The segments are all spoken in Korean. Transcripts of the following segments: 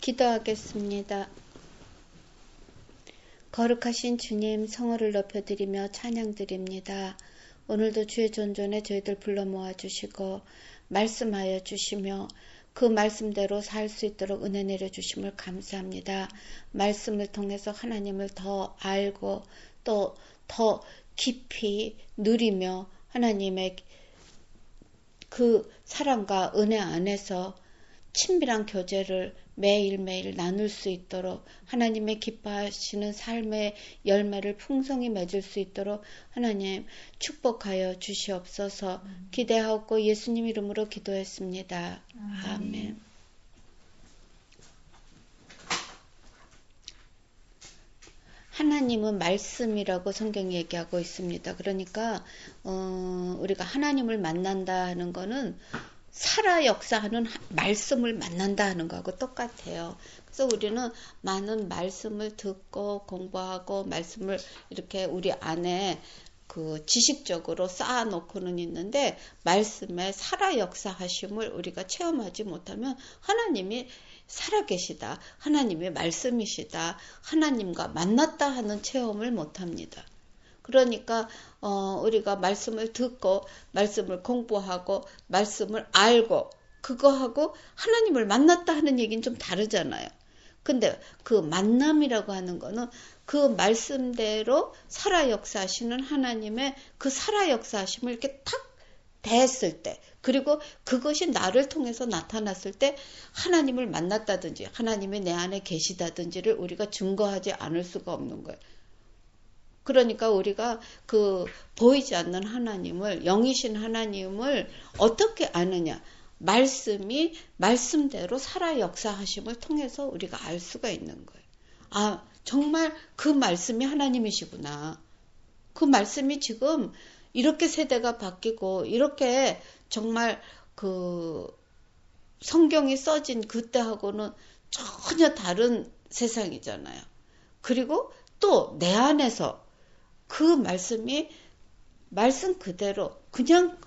기도하겠습니다. 거룩하신 주님, 성호를 높여드리며 찬양드립니다. 오늘도 주의 존전에 저희들 불러 모아주시고 말씀하여 주시며 그 말씀대로 살 수 있도록 은혜 내려주심을 감사합니다. 말씀을 통해서 하나님을 더 알고 또 더 깊이 누리며 하나님의 그 사랑과 은혜 안에서 친밀한 교제를 매일매일 나눌 수 있도록 하나님의 기뻐하시는 삶의 열매를 풍성히 맺을 수 있도록 하나님 축복하여 주시옵소서. 기대하고 예수님 이름으로 기도했습니다. 아멘. 하나님은 말씀이라고 성경이 얘기하고 있습니다. 그러니까 우리가 하나님을 만난다 하는 거는 살아 역사하는 말씀을 만난다 하는 거하고 똑같아요. 그래서 우리는 많은 말씀을 듣고 공부하고 말씀을 이렇게 우리 안에 그 지식적으로 쌓아놓고는 있는데 말씀에 살아 역사하심을 우리가 체험하지 못하면 하나님이 살아계시다, 하나님의 말씀이시다, 하나님과 만났다 하는 체험을 못합니다. 그러니까 우리가 말씀을 듣고 말씀을 공부하고 말씀을 알고 그거하고 하나님을 만났다 하는 얘기는 좀 다르잖아요. 근데 그 만남이라고 하는 거는 그 말씀대로 살아 역사하시는 하나님의 그 살아 역사하심을 이렇게 탁 대했을 때, 그리고 그것이 나를 통해서 나타났을 때 하나님을 만났다든지 하나님이 내 안에 계시다든지를 우리가 증거하지 않을 수가 없는 거예요. 그러니까 우리가 그 보이지 않는 하나님을, 영이신 하나님을 어떻게 아느냐? 말씀이 말씀대로 살아 역사하심을 통해서 우리가 알 수가 있는 거예요. 아, 정말 그 말씀이 하나님이시구나. 그 말씀이 지금 이렇게 세대가 바뀌고 이렇게 정말 그 성경이 써진 그때하고는 전혀 다른 세상이잖아요. 그리고 또 내 안에서 그 말씀이 말씀 그대로 그냥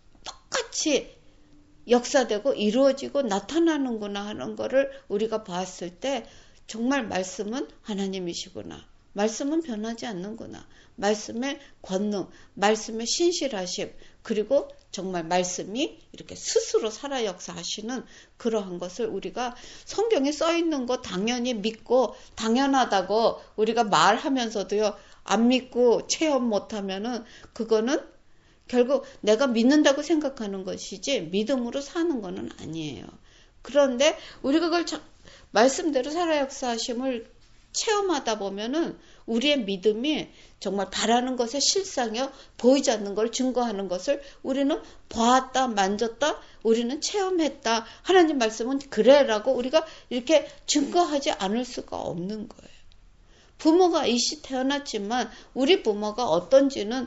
똑같이 역사되고 이루어지고 나타나는구나 하는 거를 우리가 봤을 때 정말 말씀은 하나님이시구나. 말씀은 변하지 않는구나. 말씀의 권능, 말씀의 신실하심, 그리고 정말 말씀이 이렇게 스스로 살아 역사하시는 그러한 것을 우리가 성경에 써 있는 거 당연히 믿고 당연하다고 우리가 말하면서도요, 안 믿고 체험 못하면은 그거는 결국 내가 믿는다고 생각하는 것이지 믿음으로 사는 거는 아니에요. 그런데 우리가 그걸 말씀대로 살아 역사하심을 체험하다 보면은 우리의 믿음이 정말 바라는 것에 실상이요, 보이지 않는 걸 증거하는 것을 우리는 보았다, 만졌다, 우리는 체험했다. 하나님 말씀은 그래라고 우리가 이렇게 증거하지 않을 수가 없는 거예요. 부모가 이씨 태어났지만 우리 부모가 어떤지는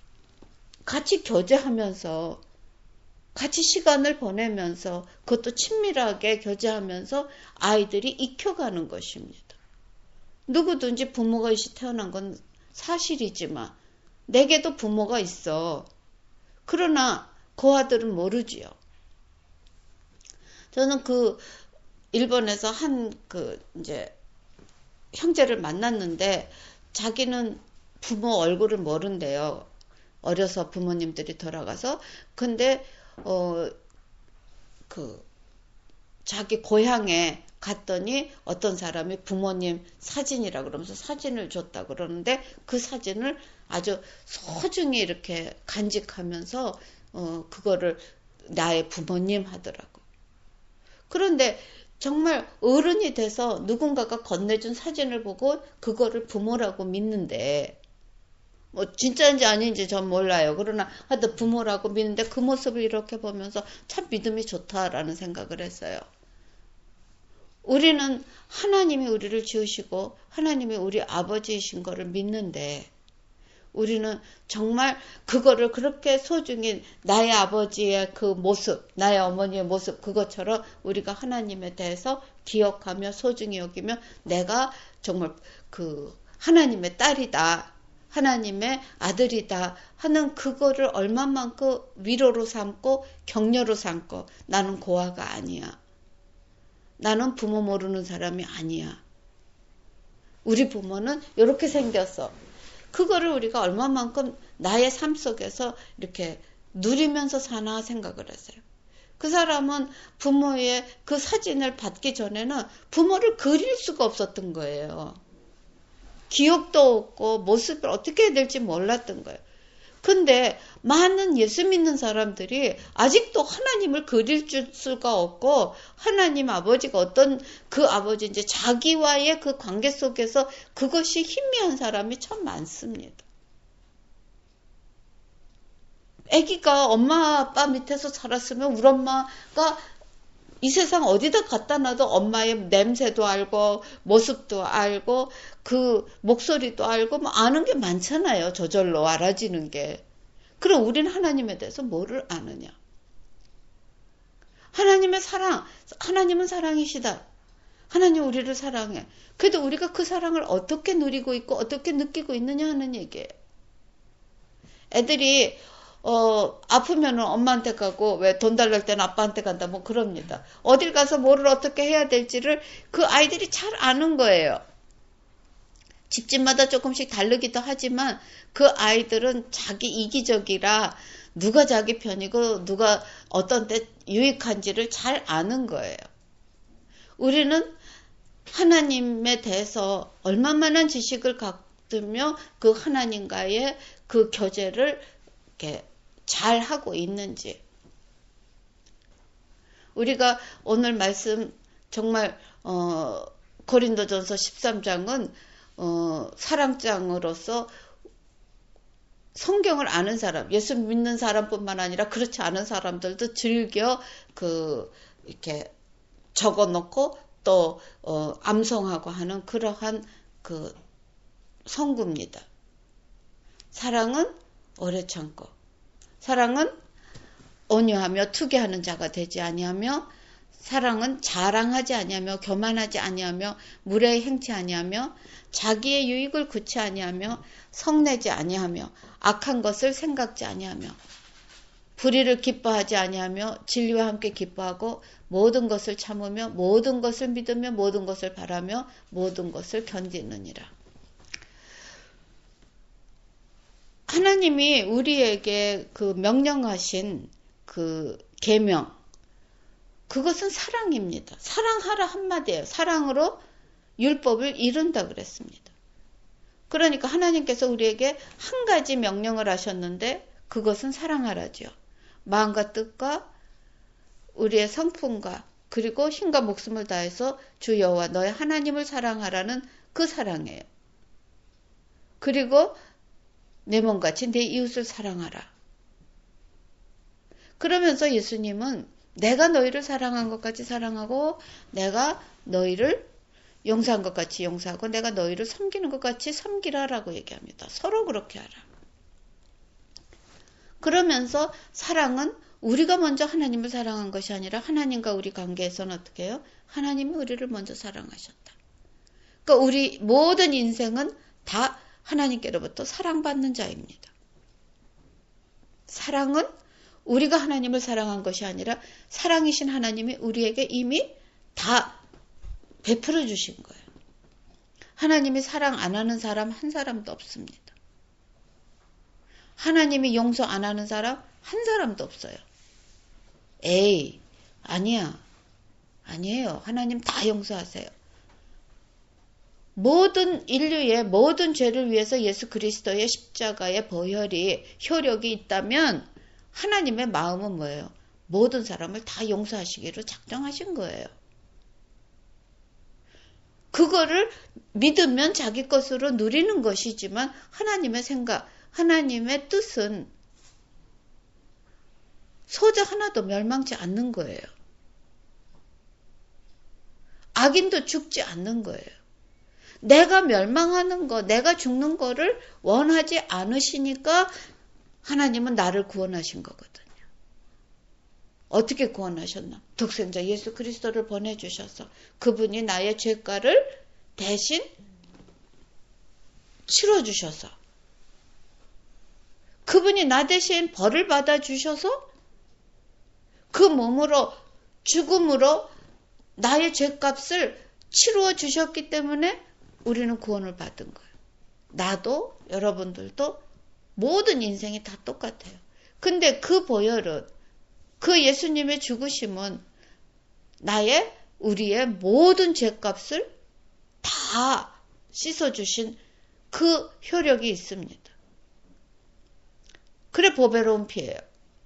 같이 교제하면서 같이 시간을 보내면서 그것도 친밀하게 교제하면서 아이들이 익혀가는 것입니다. 누구든지 부모가 이씨 태어난 건 사실이지만 내게도 부모가 있어. 그러나 그 아들은 모르지요. 저는 그 일본에서 이제 형제를 만났는데 자기는 부모 얼굴을 모른대요. 어려서 부모님들이 돌아가서. 근데 자기 고향에 갔더니 어떤 사람이 부모님 사진이라 그러면서 사진을 줬다 그러는데 그 사진을 아주 소중히 이렇게 간직하면서 그거를 나의 부모님 하더라고. 그런데 정말 어른이 돼서 누군가가 건네준 사진을 보고 그거를 부모라고 믿는데 뭐 진짜인지 아닌지 전 몰라요. 그러나 하여튼 부모라고 믿는데 그 모습을 이렇게 보면서 참 믿음이 좋다라는 생각을 했어요. 우리는 하나님이 우리를 지으시고 하나님이 우리 아버지이신 거를 믿는데 우리는 정말 그거를 그렇게 소중히 나의 아버지의 그 모습, 나의 어머니의 모습 그것처럼 우리가 하나님에 대해서 기억하며 소중히 여기며 내가 정말 그 하나님의 딸이다, 하나님의 아들이다 하는 그거를 얼마만큼 위로로 삼고 격려로 삼고 나는 고아가 아니야. 나는 부모 모르는 사람이 아니야. 우리 부모는 이렇게 생겼어. 그거를 우리가 얼마만큼 나의 삶 속에서 이렇게 누리면서 사나 생각을 했어요. 그 사람은 부모의 그 사진을 받기 전에는 부모를 그릴 수가 없었던 거예요. 기억도 없고 모습을 어떻게 해야 될지 몰랐던 거예요. 근데 많은 예수 믿는 사람들이 아직도 하나님을 그릴 수가 없고 하나님 아버지가 어떤 그 아버지 이제 자기와의 그 관계 속에서 그것이 희미한 사람이 참 많습니다. 아기가 엄마 아빠 밑에서 자랐으면 우리 엄마가 이 세상 어디다 갖다 놔도 엄마의 냄새도 알고 모습도 알고 그 목소리도 알고 뭐 아는 게 많잖아요. 저절로 알아지는 게. 그럼 우리는 하나님에 대해서 뭐를 아느냐. 하나님의 사랑, 하나님은 사랑이시다. 하나님 우리를 사랑해. 그래도 우리가 그 사랑을 어떻게 누리고 있고 어떻게 느끼고 있느냐 하는 얘기예요. 애들이 아프면은 엄마한테 가고, 왜 돈 달랄 때는 아빠한테 간다, 뭐 그럽니다. 어딜 가서 뭐를 어떻게 해야 될지를 그 아이들이 잘 아는 거예요. 집집마다 조금씩 다르기도 하지만 그 아이들은 자기 이기적이라 누가 자기 편이고 누가 어떤 때 유익한지를 잘 아는 거예요. 우리는 하나님에 대해서 얼마만한 지식을 갖으며 그 하나님과의 그 교제를 이렇게 잘 하고 있는지. 우리가 오늘 말씀 정말 고린도전서 13장은 사랑장으로서 성경을 아는 사람, 예수 믿는 사람뿐만 아니라 그렇지 않은 사람들도 즐겨 이렇게 적어놓고 또 암송하고 하는 그러한 그 성구입니다. 사랑은 오래 참고, 사랑은 온유하며 투기하는 자가 되지 아니하며, 사랑은 자랑하지 아니하며 교만하지 아니하며 무례히 행치 아니하며 자기의 유익을 구치 아니하며 성내지 아니하며 악한 것을 생각지 아니하며 불의를 기뻐하지 아니하며 진리와 함께 기뻐하고 모든 것을 참으며 모든 것을 믿으며 모든 것을 바라며 모든 것을 견디느니라. 하나님이 우리에게 그 명령하신 그 계명, 그것은 사랑입니다. 사랑하라 한마디예요. 사랑으로 율법을 이룬다 그랬습니다. 그러니까 하나님께서 우리에게 한 가지 명령을 하셨는데 그것은 사랑하라죠. 마음과 뜻과 우리의 성품과 그리고 힘과 목숨을 다해서 주 여호와 너의 하나님을 사랑하라는 그 사랑이에요. 그리고 내 몸같이 내 이웃을 사랑하라. 그러면서 예수님은 내가 너희를 사랑한 것 같이 사랑하고 내가 너희를 용서한 것 같이 용서하고 내가 너희를 섬기는 것 같이 섬기라라고 얘기합니다. 서로 그렇게 하라. 그러면서 사랑은 우리가 먼저 하나님을 사랑한 것이 아니라 하나님과 우리 관계에서는 어떻게 해요? 하나님이 우리를 먼저 사랑하셨다. 그러니까 우리 모든 인생은 다 하나님께로부터 사랑받는 자입니다. 사랑은 우리가 하나님을 사랑한 것이 아니라 사랑이신 하나님이 우리에게 이미 다 베풀어 주신 거예요. 하나님이 사랑 안 하는 사람 한 사람도 없습니다. 하나님이 용서 안 하는 사람 한 사람도 없어요. 에이, 아니야. 아니에요. 하나님 다 용서하세요. 모든 인류의 모든 죄를 위해서 예수 그리스도의 십자가의 보혈이 효력이 있다면 하나님의 마음은 뭐예요? 모든 사람을 다 용서하시기로 작정하신 거예요. 그거를 믿으면 자기 것으로 누리는 것이지만 하나님의 생각, 하나님의 뜻은 소자 하나도 멸망치 않는 거예요. 악인도 죽지 않는 거예요. 내가 멸망하는 거, 내가 죽는 거를 원하지 않으시니까 하나님은 나를 구원하신 거거든요. 어떻게 구원하셨나? 독생자 예수 그리스도를 보내주셔서 그분이 나의 죄가를 대신 치러주셔서 그분이 나 대신 벌을 받아주셔서 그 몸으로 죽음으로 나의 죄값을 치루어 주셨기 때문에 우리는 구원을 받은 거예요. 나도 여러분들도 모든 인생이 다 똑같아요. 근데 그 보혈은, 그 예수님의 죽으심은 우리의 모든 죄값을 다 씻어주신 그 효력이 있습니다. 그래 보배로운 피예요.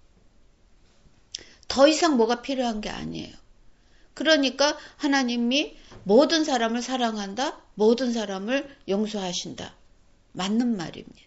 더 이상 뭐가 필요한 게 아니에요. 그러니까 하나님이 모든 사람을 사랑한다, 모든 사람을 용서하신다. 맞는 말입니다.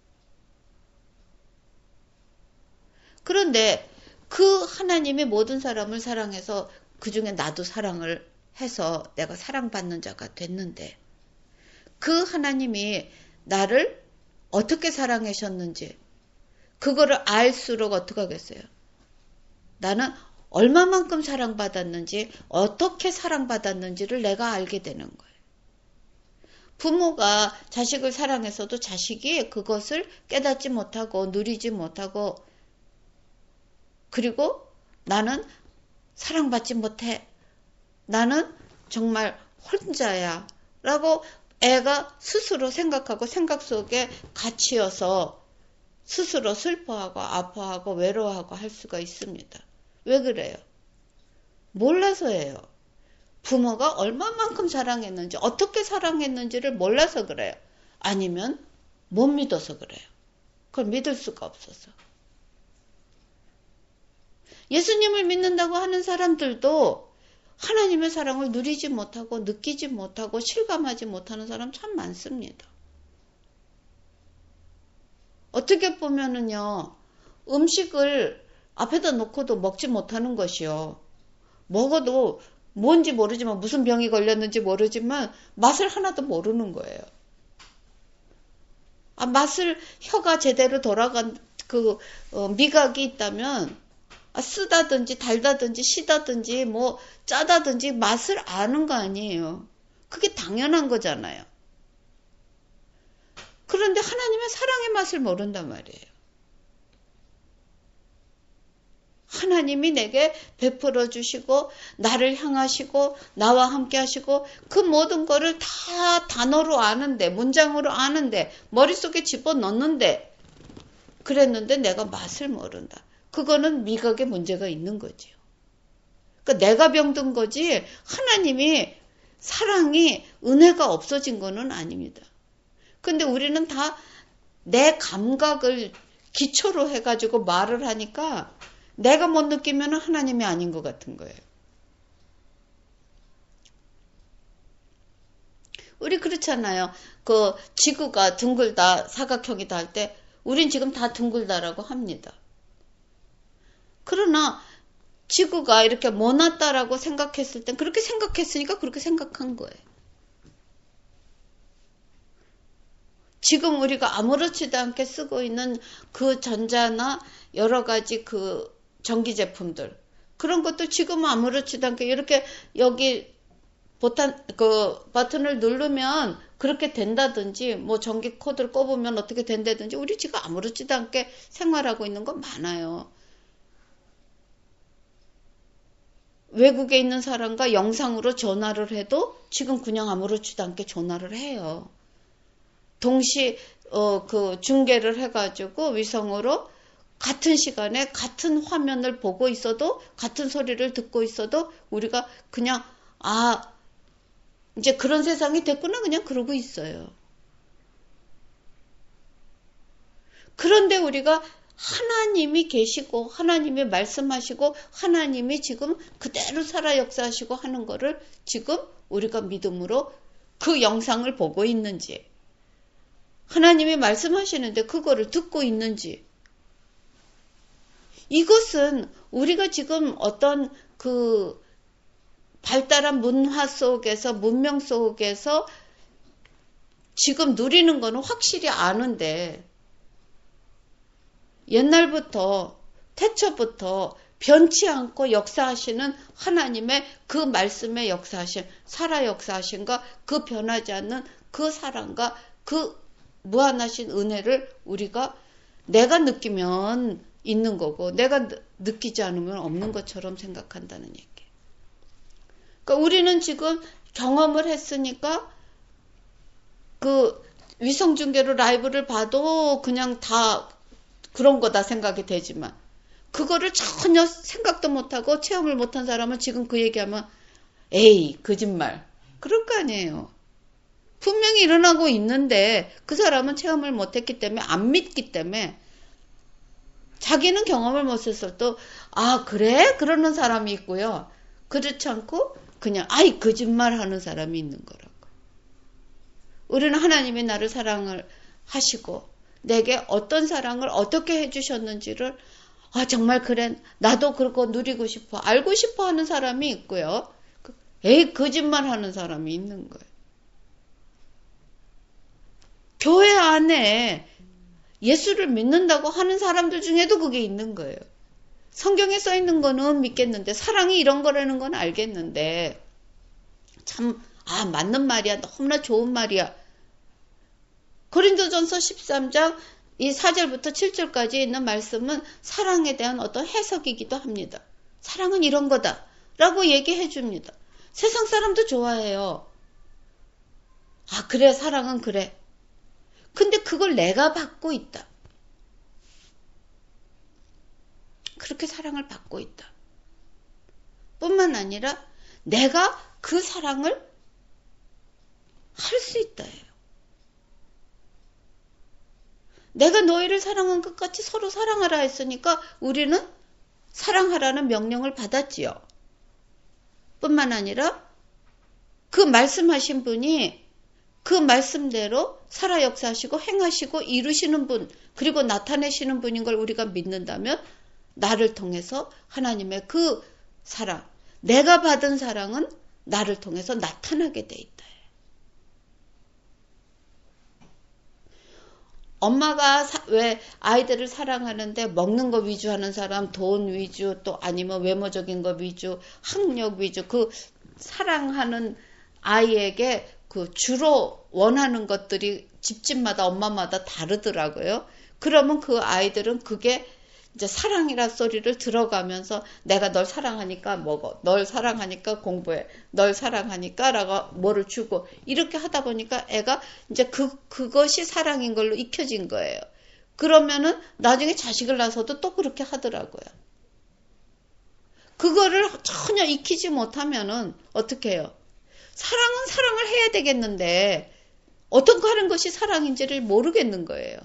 그런데 그 하나님이 모든 사람을 사랑해서 그 중에 나도 사랑을 해서 내가 사랑받는 자가 됐는데, 그 하나님이 나를 어떻게 사랑하셨는지 그거를 알수록 어떻게 하겠어요? 나는 얼마만큼 사랑받았는지, 어떻게 사랑받았는지를 내가 알게 되는 거예요. 부모가 자식을 사랑해서도 자식이 그것을 깨닫지 못하고 누리지 못하고, 그리고 나는 사랑받지 못해, 나는 정말 혼자야 라고 애가 스스로 생각하고 생각 속에 갇히어서 스스로 슬퍼하고 아파하고 외로워하고 할 수가 있습니다. 왜 그래요? 몰라서예요. 부모가 얼마만큼 사랑했는지, 어떻게 사랑했는지를 몰라서 그래요. 아니면 못 믿어서 그래요. 그걸 믿을 수가 없어서. 예수님을 믿는다고 하는 사람들도 하나님의 사랑을 누리지 못하고 느끼지 못하고 실감하지 못하는 사람 참 많습니다. 어떻게 보면은요, 음식을 앞에다 놓고도 먹지 못하는 것이요. 먹어도 뭔지 모르지만, 무슨 병이 걸렸는지 모르지만 맛을 하나도 모르는 거예요. 맛을, 혀가 제대로 돌아간 미각이 있다면 쓰다든지 달다든지 시다든지 뭐 짜다든지 맛을 아는 거 아니에요. 그게 당연한 거잖아요. 그런데 하나님의 사랑의 맛을 모른단 말이에요. 하나님이 내게 베풀어 주시고 나를 향하시고 나와 함께 하시고 그 모든 거를 다 단어로 아는데, 문장으로 아는데, 머릿속에 집어넣는데, 그랬는데 내가 맛을 모른다. 그거는 미각에 문제가 있는 거지요. 그러니까 내가 병든 거지 하나님이 사랑이, 은혜가 없어진 거는 아닙니다. 근데 우리는 다 내 감각을 기초로 해가지고 말을 하니까 내가 못 느끼면 하나님이 아닌 것 같은 거예요. 우리 그렇잖아요. 그 지구가 둥글다, 사각형이다 할 때 우린 지금 다 둥글다라고 합니다. 그러나 지구가 이렇게 모났다라고 생각했을 땐 그렇게 생각했으니까 그렇게 생각한 거예요. 지금 우리가 아무렇지도 않게 쓰고 있는 그 전자나 여러 가지 그 전기 제품들, 그런 것도 지금은 아무렇지도 않게 이렇게 여기 버튼을 누르면 그렇게 된다든지, 뭐 전기 코드를 꼽으면 어떻게 된다든지, 우리 지금 아무렇지도 않게 생활하고 있는 건 많아요. 외국에 있는 사람과 영상으로 전화를 해도 지금 그냥 아무렇지도 않게 전화를 해요. 동시 중계를 해가지고 위성으로 같은 시간에 같은 화면을 보고 있어도, 같은 소리를 듣고 있어도 우리가 그냥 이제 그런 세상이 됐구나 그냥 그러고 있어요. 그런데 우리가 하나님이 계시고 하나님이 말씀하시고 하나님이 지금 그대로 살아 역사하시고 하는 거를 지금 우리가 믿음으로 그 영상을 보고 있는지, 하나님이 말씀하시는데 그거를 듣고 있는지, 이것은 우리가 지금 어떤 그 발달한 문화 속에서, 문명 속에서 지금 누리는 거는 확실히 아는데, 옛날부터, 태초부터 변치 않고 역사하시는 하나님의 그 말씀의 역사하신, 살아 역사하신과 그 변하지 않는 그 사랑과 그 무한하신 은혜를 우리가 내가 느끼면 있는 거고 내가 느끼지 않으면 없는 것처럼 생각한다는 얘기예요. 그러니까 우리는 지금 경험을 했으니까 그 위성중계로 라이브를 봐도 그냥 다 그런 거다 생각이 되지만 그거를 전혀 생각도 못하고 체험을 못한 사람은 지금 그 얘기하면 에이 거짓말 그럴 거 아니에요. 분명히 일어나고 있는데 그 사람은 체험을 못했기 때문에 안 믿기 때문에 자기는 경험을 못했어도 아 그래? 그러는 사람이 있고요. 그렇지 않고 그냥 아이 거짓말 하는 사람이 있는 거라고. 우리는 하나님이 나를 사랑을 하시고 내게 어떤 사랑을 어떻게 해주셨는지를 아 정말 그래 나도 그거 누리고 싶어 알고 싶어 하는 사람이 있고요. 에이 거짓말 하는 사람이 있는 거예요. 교회 안에 예수를 믿는다고 하는 사람들 중에도 그게 있는 거예요. 성경에 써 있는 거는 믿겠는데 사랑이 이런 거라는 건 알겠는데 참 맞는 말이야. 너무나 좋은 말이야. 고린도전서 13장 이 4절부터 7절까지 있는 말씀은 사랑에 대한 어떤 해석이기도 합니다. 사랑은 이런 거다 라고 얘기해 줍니다. 세상 사람도 좋아해요. 아 그래 사랑은 그래. 근데 그걸 내가 받고 있다. 그렇게 사랑을 받고 있다. 뿐만 아니라 내가 그 사랑을 할 수 있다 해요. 내가 너희를 사랑한 것 같이 서로 사랑하라 했으니까 우리는 사랑하라는 명령을 받았지요. 뿐만 아니라 그 말씀하신 분이 그 말씀대로 살아 역사하시고 행하시고 이루시는 분 그리고 나타내시는 분인 걸 우리가 믿는다면 나를 통해서 하나님의 그 사랑 내가 받은 사랑은 나를 통해서 나타나게 돼 있다. 엄마가 왜 아이들을 사랑하는데 먹는 거 위주 하는 사람, 돈 위주, 또 아니면 외모적인 거 위주, 학력 위주, 그 사랑하는 아이에게 그 주로 원하는 것들이 집집마다 엄마마다 다르더라고요. 그러면 그 아이들은 그게 이제 사랑이라 소리를 들어가면서 내가 널 사랑하니까 먹어. 널 사랑하니까 공부해. 널 사랑하니까 라고 뭐를 주고 이렇게 하다 보니까 애가 이제 그것이 사랑인 걸로 익혀진 거예요. 그러면은 나중에 자식을 낳아서도 또 그렇게 하더라고요. 그거를 전혀 익히지 못하면은 어떻게 해요? 사랑은 사랑을 해야 되겠는데 어떤 거 하는 것이 사랑인지를 모르겠는 거예요.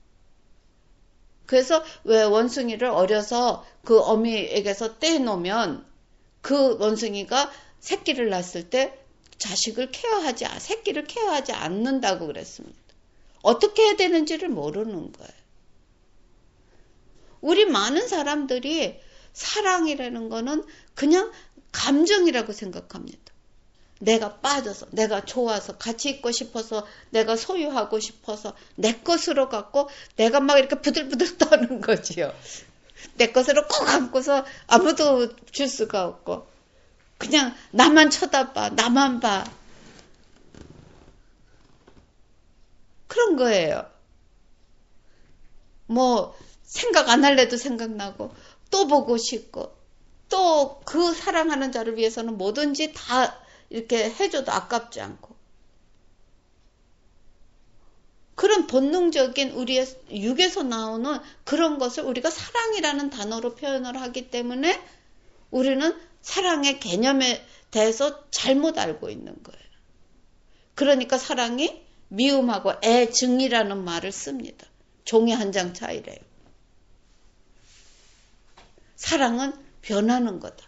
그래서 왜 원숭이를 어려서 그 어미에게서 떼놓으면 그 원숭이가 새끼를 낳았을 때 새끼를 케어하지 않는다고 그랬습니다. 어떻게 해야 되는지를 모르는 거예요. 우리 많은 사람들이 사랑이라는 거는 그냥 감정이라고 생각합니다. 내가 빠져서, 내가 좋아서, 같이 있고 싶어서, 내가 소유하고 싶어서, 내 것으로 갖고, 내가 막 이렇게 부들부들 떠는 거지요. 내 것으로 꼭 안고서 아무도 줄 수가 없고, 그냥 나만 쳐다봐, 나만 봐. 그런 거예요. 뭐, 생각 안 할래도 생각나고, 또 보고 싶고, 또 그 사랑하는 자를 위해서는 뭐든지 다 이렇게 해줘도 아깝지 않고 그런 본능적인 우리의 육에서 나오는 그런 것을 우리가 사랑이라는 단어로 표현을 하기 때문에 우리는 사랑의 개념에 대해서 잘못 알고 있는 거예요. 그러니까 사랑이 미움하고 애증이라는 말을 씁니다. 종이 한 장 차이래요. 사랑은 변하는 거다.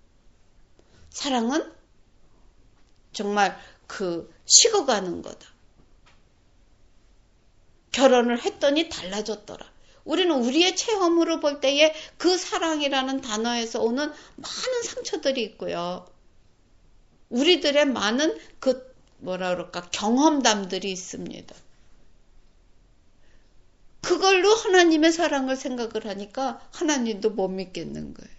사랑은 정말 식어가는 거다. 결혼을 했더니 달라졌더라. 우리는 우리의 체험으로 볼 때에 그 사랑이라는 단어에서 오는 많은 상처들이 있고요. 우리들의 많은 경험담들이 있습니다. 그걸로 하나님의 사랑을 생각을 하니까 하나님도 못 믿겠는 거예요.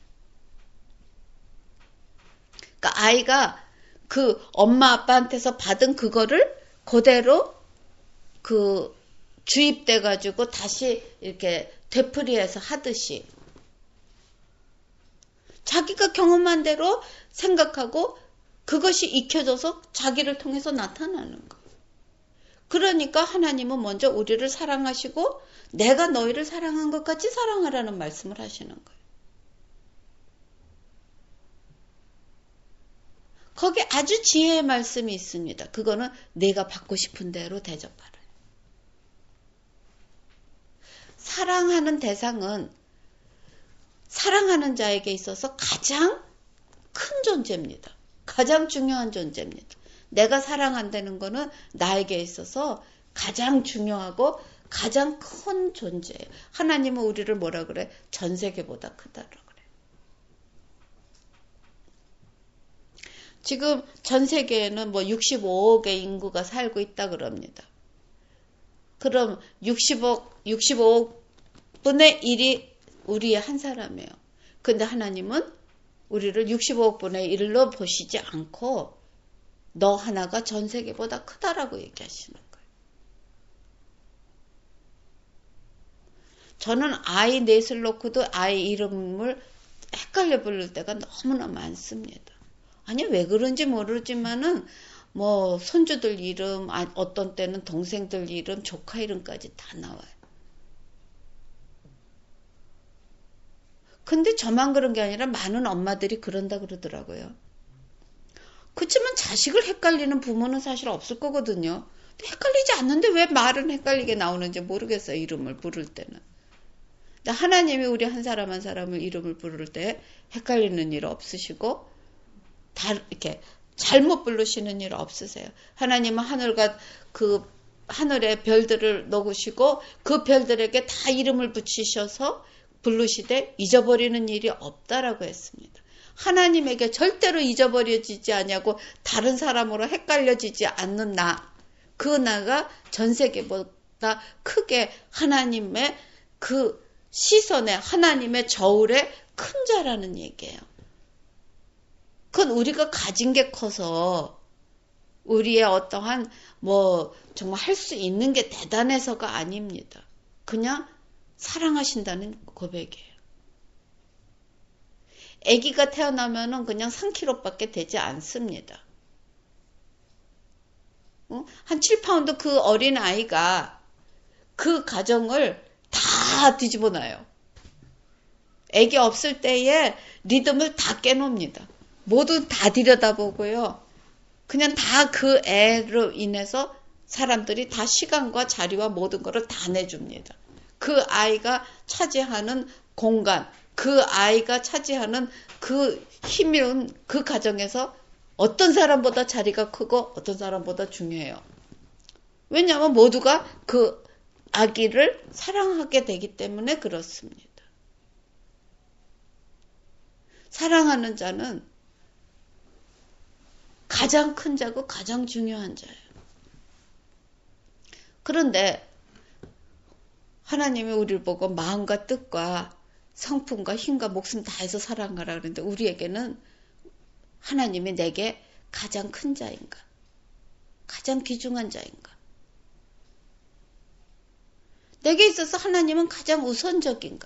그러니까 아이가 그 엄마 아빠한테서 받은 그거를 그대로 주입돼 가지고 다시 이렇게 되풀이해서 하듯이 자기가 경험한 대로 생각하고 그것이 익혀져서 자기를 통해서 나타나는 거예요. 그러니까 하나님은 먼저 우리를 사랑하시고 내가 너희를 사랑한 것 같이 사랑하라는 말씀을 하시는 거예요. 거기 아주 지혜의 말씀이 있습니다. 그거는 내가 받고 싶은 대로 대접하라. 사랑하는 대상은 사랑하는 자에게 있어서 가장 큰 존재입니다. 가장 중요한 존재입니다. 내가 사랑한다는 거는 나에게 있어서 가장 중요하고 가장 큰 존재예요. 하나님은 우리를 뭐라 그래? 전 세계보다 크다라고 그래. 지금 전 세계에는 뭐 65억의 인구가 살고 있다 그럽니다. 그럼 65억 분의 1이 우리의 한 사람이에요. 근데 하나님은 우리를 65억 분의 1로 보시지 않고 너 하나가 전 세계보다 크다라고 얘기하시는 거예요. 저는 아이 넷을 놓고도 아이 이름을 헷갈려 부를 때가 너무나 많습니다. 아니 왜 그런지 모르지만은 뭐 손주들 이름, 어떤 때는 동생들 이름, 조카 이름까지 다 나와요. 근데 저만 그런 게 아니라 많은 엄마들이 그런다 그러더라고요. 그렇지만 자식을 헷갈리는 부모는 사실 없을 거거든요. 헷갈리지 않는데 왜 말은 헷갈리게 나오는지 모르겠어요. 이름을 부를 때는. 근데 하나님이 우리 한 사람 한 사람을 이름을 부를 때 헷갈리는 일 없으시고 다 이렇게 잘못 부르시는 일 없으세요. 하나님은 하늘에 별들을 놓으시고 그 별들에게 다 이름을 붙이셔서 부르시되 잊어버리는 일이 없다라고 했습니다. 하나님에게 절대로 잊어버려지지 않냐고 다른 사람으로 헷갈려지지 않는 나. 그 나가 전 세계보다 크게 하나님의 그 시선에 하나님의 저울에 큰 자라는 얘기예요. 그건 우리가 가진 게 커서 우리의 어떠한 정말 할 수 있는 게 대단해서가 아닙니다. 그냥 사랑하신다는 고백이에요. 아기가 태어나면은 그냥 3kg밖에 되지 않습니다. 한 7파운드 그 어린 아이가 그 가정을 다 뒤집어 놔요. 아기 없을 때에 리듬을 다 깨놉니다. 모두 다 들여다보고요. 그냥 다 그 애로 인해서 사람들이 다 시간과 자리와 모든 것을 다 내줍니다. 그 아이가 차지하는 공간, 그 아이가 차지하는 그 힘이운 그 가정에서 어떤 사람보다 자리가 크고 어떤 사람보다 중요해요. 왜냐하면 모두가 그 아기를 사랑하게 되기 때문에 그렇습니다. 사랑하는 자는 가장 큰 자고 가장 중요한 자예요. 그런데 하나님이 우리를 보고 마음과 뜻과 성품과 힘과 목숨 다해서 사랑하라 그러는데 우리에게는 하나님이 내게 가장 큰 자인가? 가장 귀중한 자인가? 내게 있어서 하나님은 가장 우선적인가?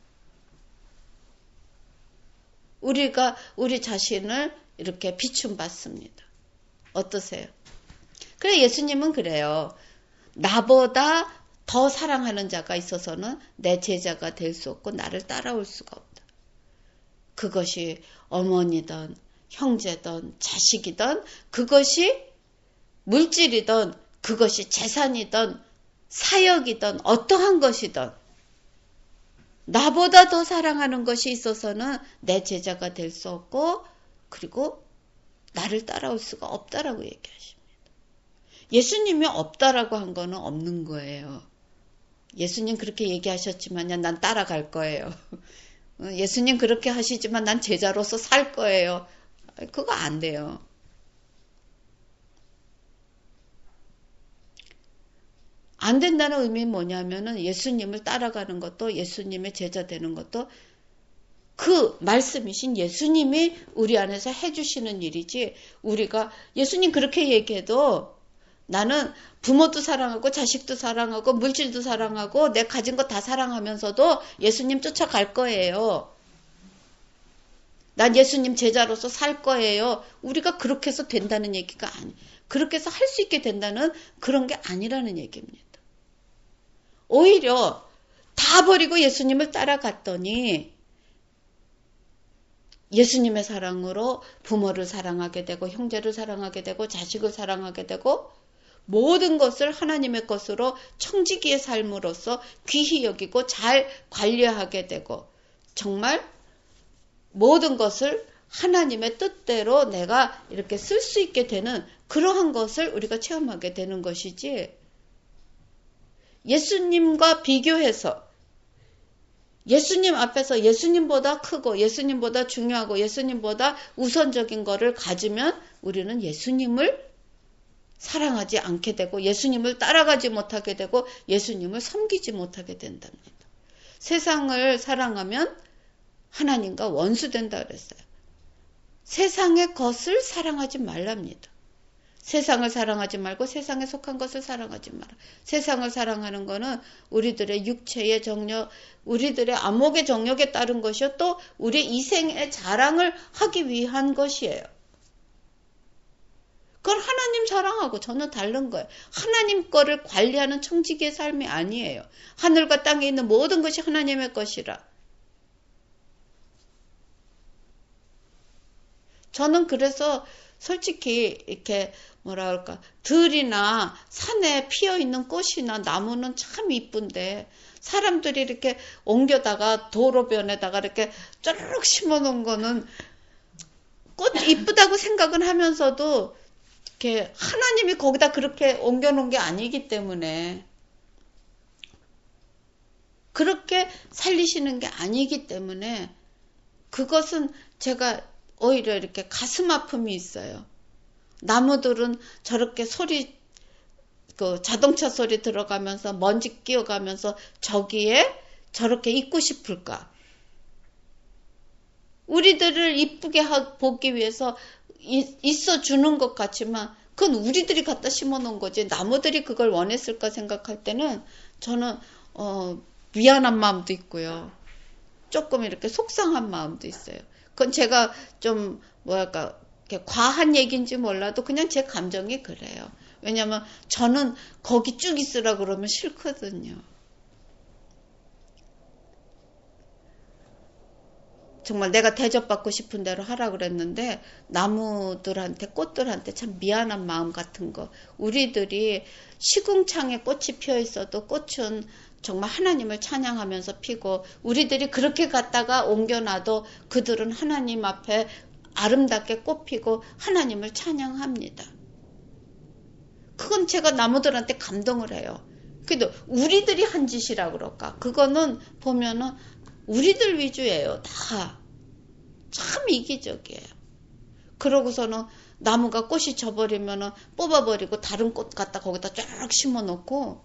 우리가 우리 자신을 이렇게 비춤받습니다. 어떠세요? 그래 예수님은 그래요. 나보다 더 사랑하는 자가 있어서는 내 제자가 될 수 없고 나를 따라올 수가 없다. 그것이 어머니든 형제든 자식이든 그것이 물질이든 그것이 재산이든 사역이든 어떠한 것이든 나보다 더 사랑하는 것이 있어서는 내 제자가 될 수 없고 그리고 나를 따라올 수가 없다라고 얘기하십니다. 예수님이 없다라고 한 거는 없는 거예요. 예수님 그렇게 얘기하셨지만 난 따라갈 거예요. 예수님 그렇게 하시지만 난 제자로서 살 거예요. 그거 안 돼요. 안 된다는 의미는 뭐냐면은 예수님을 따라가는 것도 예수님의 제자 되는 것도 그 말씀이신 예수님이 우리 안에서 해주시는 일이지 우리가 예수님 그렇게 얘기해도 나는 부모도 사랑하고 자식도 사랑하고 물질도 사랑하고 내 가진 거 다 사랑하면서도 예수님 쫓아갈 거예요. 난 예수님 제자로서 살 거예요. 우리가 그렇게 해서 된다는 얘기가 아니. 그렇게 해서 할 수 있게 된다는 그런 게 아니라는 얘기입니다. 오히려 다 버리고 예수님을 따라갔더니 예수님의 사랑으로 부모를 사랑하게 되고 형제를 사랑하게 되고 자식을 사랑하게 되고 모든 것을 하나님의 것으로 청지기의 삶으로서 귀히 여기고 잘 관리하게 되고 정말 모든 것을 하나님의 뜻대로 내가 이렇게 쓸 수 있게 되는 그러한 것을 우리가 체험하게 되는 것이지, 예수님과 비교해서 예수님 앞에서 예수님보다 크고 예수님보다 중요하고 예수님보다 우선적인 거를 가지면 우리는 예수님을 사랑하지 않게 되고 예수님을 따라가지 못하게 되고 예수님을 섬기지 못하게 된답니다. 세상을 사랑하면 하나님과 원수된다 그랬어요. 세상의 것을 사랑하지 말랍니다. 세상을 사랑하지 말고 세상에 속한 것을 사랑하지 마라. 세상을 사랑하는 것은 우리들의 육체의 정력, 우리들의 안목의 정력에 따른 것이요, 또 우리의 이생의 자랑을 하기 위한 것이에요. 그건 하나님 사랑하고 전혀 다른 거예요. 하나님 거를 관리하는 청지기의 삶이 아니에요. 하늘과 땅에 있는 모든 것이 하나님의 것이라. 저는 그래서 솔직히 이렇게 뭐라 그럴까, 들이나 산에 피어있는 꽃이나 나무는 참 이쁜데 사람들이 이렇게 옮겨다가 도로변에다가 이렇게 쩌르륵 심어놓은 거는 꽃 이쁘다고 생각은 하면서도 이렇게 하나님이 거기다 그렇게 옮겨놓은 게 아니기 때문에, 그렇게 살리시는 게 아니기 때문에 그것은 제가 오히려 이렇게 가슴 아픔이 있어요. 나무들은 저렇게 소리, 그 자동차 소리 들어가면서 먼지 끼어가면서 저기에 저렇게 있고 싶을까? 우리들을 이쁘게 보기 위해서 있어 주는 것 같지만 그건 우리들이 갖다 심어 놓은 거지, 나무들이 그걸 원했을까 생각할 때는 저는 미안한 마음도 있고요. 조금 이렇게 속상한 마음도 있어요. 그건 제가 좀 뭐랄까 과한 얘기인지 몰라도 그냥 제 감정이 그래요. 왜냐면 저는 거기 쭉 있으라 그러면 싫거든요. 정말 내가 대접받고 싶은 대로 하라 그랬는데 나무들한테, 꽃들한테 참 미안한 마음 같은 거. 우리들이 시궁창에 꽃이 피어 있어도 꽃은 정말 하나님을 찬양하면서 피고, 우리들이 그렇게 갖다가 옮겨놔도 그들은 하나님 앞에 아름답게 꽃피고 하나님을 찬양합니다. 그건 제가 나무들한테 감동을 해요. 그래도 우리들이 한 짓이라 그럴까? 그거는 보면은 우리들 위주예요. 다. 참 이기적이에요. 그러고서는 나무가 꽃이 져버리면은 뽑아버리고 다른 꽃 갖다 거기다 쫙 심어놓고,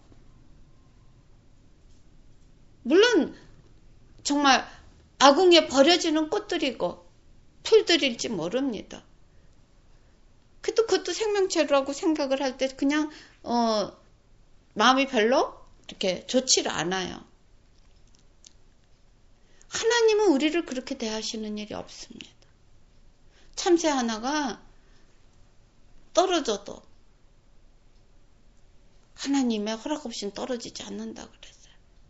물론 정말 아궁이에 버려지는 꽃들이고 풀들일지 모릅니다. 그래도 그것도 생명체라고 생각을 할 때 그냥 마음이 별로 이렇게 좋지를 않아요. 하나님은 우리를 그렇게 대하시는 일이 없습니다. 참새 하나가 떨어져도 하나님의 허락 없이는 떨어지지 않는다 그랬어요.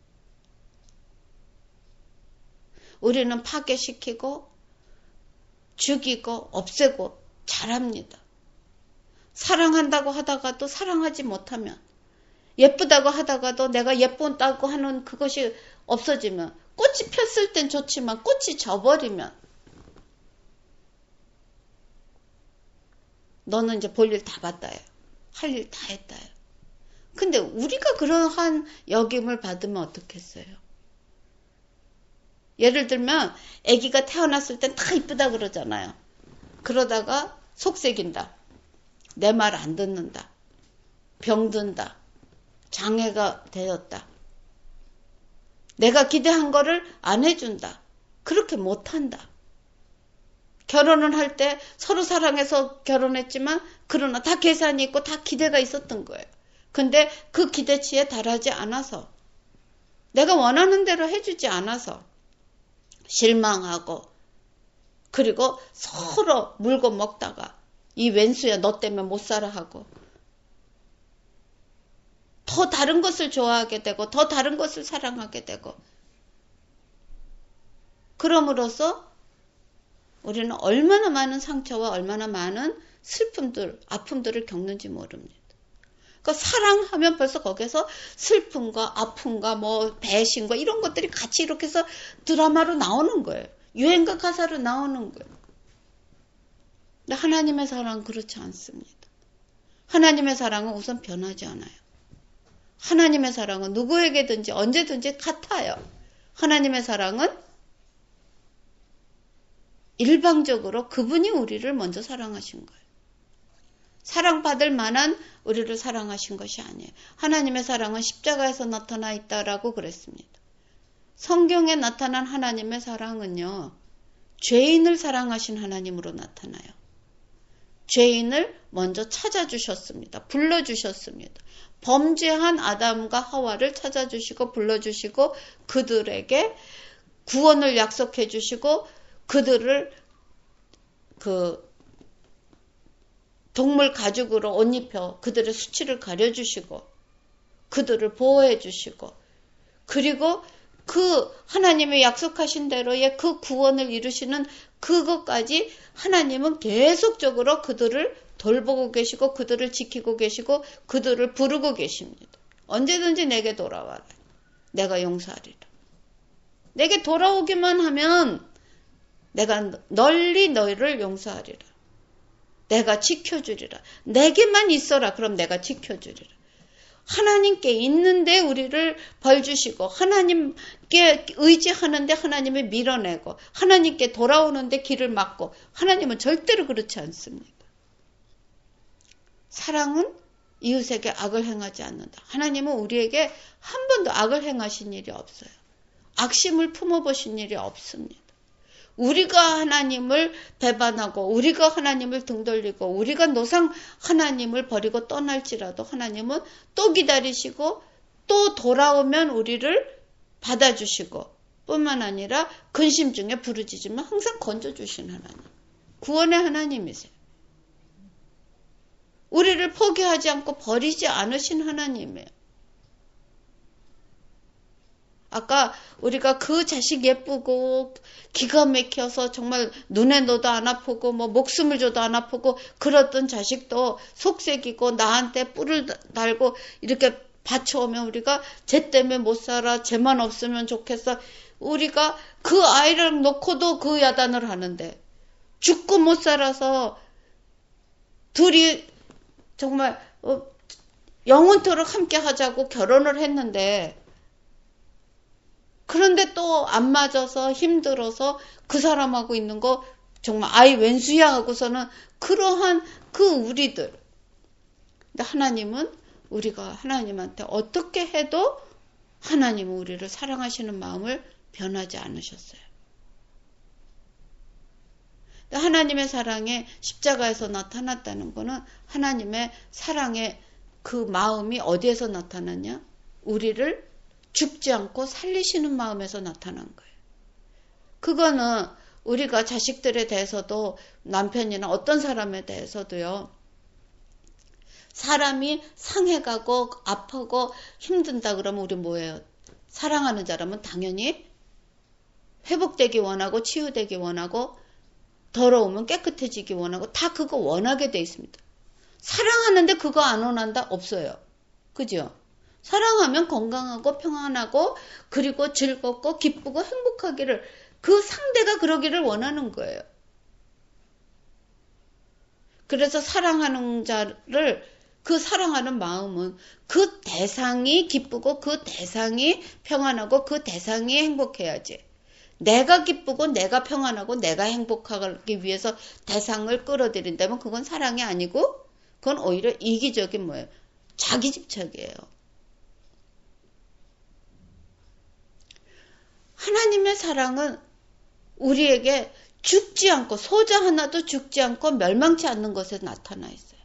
우리는 파괴시키고 죽이고 없애고 잘합니다. 사랑한다고 하다가도 사랑하지 못하면, 예쁘다고 하다가도 내가 예쁘다고 하는 그것이 없어지면, 꽃이 폈을 땐 좋지만 꽃이 져버리면 너는 이제 볼 일 다 봤다요. 할 일 다 했다요. 근데 우리가 그러한 여김을 받으면 어떻겠어요? 예를 들면 아기가 태어났을 땐 다 이쁘다 그러잖아요. 그러다가 속색인다. 내 말 안 듣는다. 병든다. 장애가 되었다. 내가 기대한 거를 안 해준다. 그렇게 못한다. 결혼을 할 때 서로 사랑해서 결혼했지만 그러나 다 계산이 있고 다 기대가 있었던 거예요. 근데 그 기대치에 달하지 않아서, 내가 원하는 대로 해주지 않아서 실망하고 그리고 서로 물고 먹다가 이 왼수야 너 때문에 못 살아 하고 더 다른 것을 좋아하게 되고 더 다른 것을 사랑하게 되고 그럼으로써 우리는 얼마나 많은 상처와 얼마나 많은 슬픔들, 아픔들을 겪는지 모릅니다. 그러니까 사랑하면 벌써 거기서 슬픔과 아픔과 뭐 배신과 이런 것들이 같이 이렇게 해서 드라마로 나오는 거예요. 유행가 가사로 나오는 거예요. 근데 하나님의 사랑은 그렇지 않습니다. 하나님의 사랑은 우선 변하지 않아요. 하나님의 사랑은 누구에게든지 언제든지 같아요. 하나님의 사랑은 일방적으로 그분이 우리를 먼저 사랑하신 거예요. 사랑받을 만한 우리를 사랑하신 것이 아니에요. 하나님의 사랑은 십자가에서 나타나 있다라고 그랬습니다. 성경에 나타난 하나님의 사랑은요, 죄인을 사랑하신 하나님으로 나타나요. 죄인을 먼저 찾아주셨습니다. 불러주셨습니다. 범죄한 아담과 하와를 찾아주시고 불러주시고 그들에게 구원을 약속해 주시고 그들을 동물 가죽으로 옷 입혀 그들의 수치를 가려주시고 그들을 보호해 주시고 그리고 그 하나님의 약속하신 대로의 그 구원을 이루시는 그것까지 하나님은 계속적으로 그들을 돌보고 계시고 그들을 지키고 계시고 그들을 부르고 계십니다. 언제든지 내게 돌아와라. 내가 용서하리라. 내게 돌아오기만 하면 내가 널리 너희를 용서하리라. 내가 지켜주리라. 내게만 있어라. 그럼 내가 지켜주리라. 하나님께 있는데 우리를 벌 주시고 하나님께 의지하는데 하나님을 밀어내고 하나님께 돌아오는데 길을 막고 하나님은 절대로 그렇지 않습니다. 사랑은 이웃에게 악을 행하지 않는다. 하나님은 우리에게 한 번도 악을 행하신 일이 없어요. 악심을 품어보신 일이 없습니다. 우리가 하나님을 배반하고 우리가 하나님을 등돌리고 우리가 노상 하나님을 버리고 떠날지라도 하나님은 또 기다리시고 또 돌아오면 우리를 받아주시고 뿐만 아니라 근심 중에 부르짖으면 항상 건져주신 하나님. 구원의 하나님이세요. 우리를 포기하지 않고 버리지 않으신 하나님이에요. 아까 우리가 그 자식 예쁘고 기가 막혀서 정말 눈에 넣어도 안 아프고 뭐 목숨을 줘도 안 아프고 그랬던 자식도 속색이고 나한테 뿔을 달고 이렇게 받쳐오면 우리가 쟤 때문에 못 살아. 쟤만 없으면 좋겠어. 우리가 그 아이를 놓고도 그 야단을 하는데 죽고 못 살아서 둘이 정말 영원토록 함께 하자고 결혼을 했는데 그런데 또 안 맞아서 힘들어서 그 사람하고 있는 거 정말 아이 왼수야 하고서는 그러한 그 우리들. 근데 하나님은 우리가 하나님한테 어떻게 해도 하나님은 우리를 사랑하시는 마음을 변하지 않으셨어요. 하나님의 사랑에 십자가에서 나타났다는 것은 하나님의 사랑의 그 마음이 어디에서 나타났냐? 우리를 죽지 않고 살리시는 마음에서 나타난 거예요. 그거는 우리가 자식들에 대해서도 남편이나 어떤 사람에 대해서도요. 사람이 상해가고 아프고 힘든다 그러면 우리 뭐예요? 사랑하는 사람은 당연히 회복되기 원하고 치유되기 원하고 더러우면 깨끗해지기 원하고 다 그거 원하게 돼 있습니다. 사랑하는데 그거 안 원한다? 없어요. 그죠? 사랑하면 건강하고 평안하고 그리고 즐겁고 기쁘고 행복하기를 그 상대가 그러기를 원하는 거예요. 그래서 사랑하는 자를 그 사랑하는 마음은 그 대상이 기쁘고 그 대상이 평안하고 그 대상이 행복해야지. 내가 기쁘고 내가 평안하고 내가 행복하기 위해서 대상을 끌어들인다면 그건 사랑이 아니고 그건 오히려 이기적인 뭐예요? 자기 집착이에요. 하나님의 사랑은 우리에게 죽지 않고 소자 하나도 죽지 않고 멸망치 않는 것에 나타나 있어요.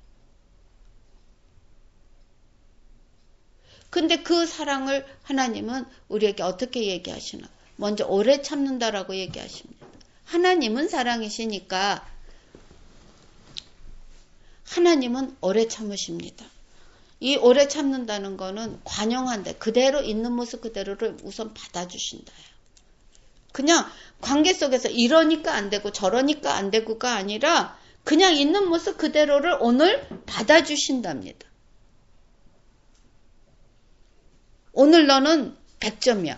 근데 그 사랑을 하나님은 우리에게 어떻게 얘기하시나? 먼저 오래 참는다라고 얘기하십니다. 하나님은 사랑이시니까 하나님은 오래 참으십니다. 이 오래 참는다는 거는 관용한데 그대로 있는 모습 그대로를 우선 받아주신다. 그냥 관계 속에서 이러니까 안 되고 저러니까 안 되고가 아니라 그냥 있는 모습 그대로를 오늘 받아주신답니다. 오늘 너는 100점이야.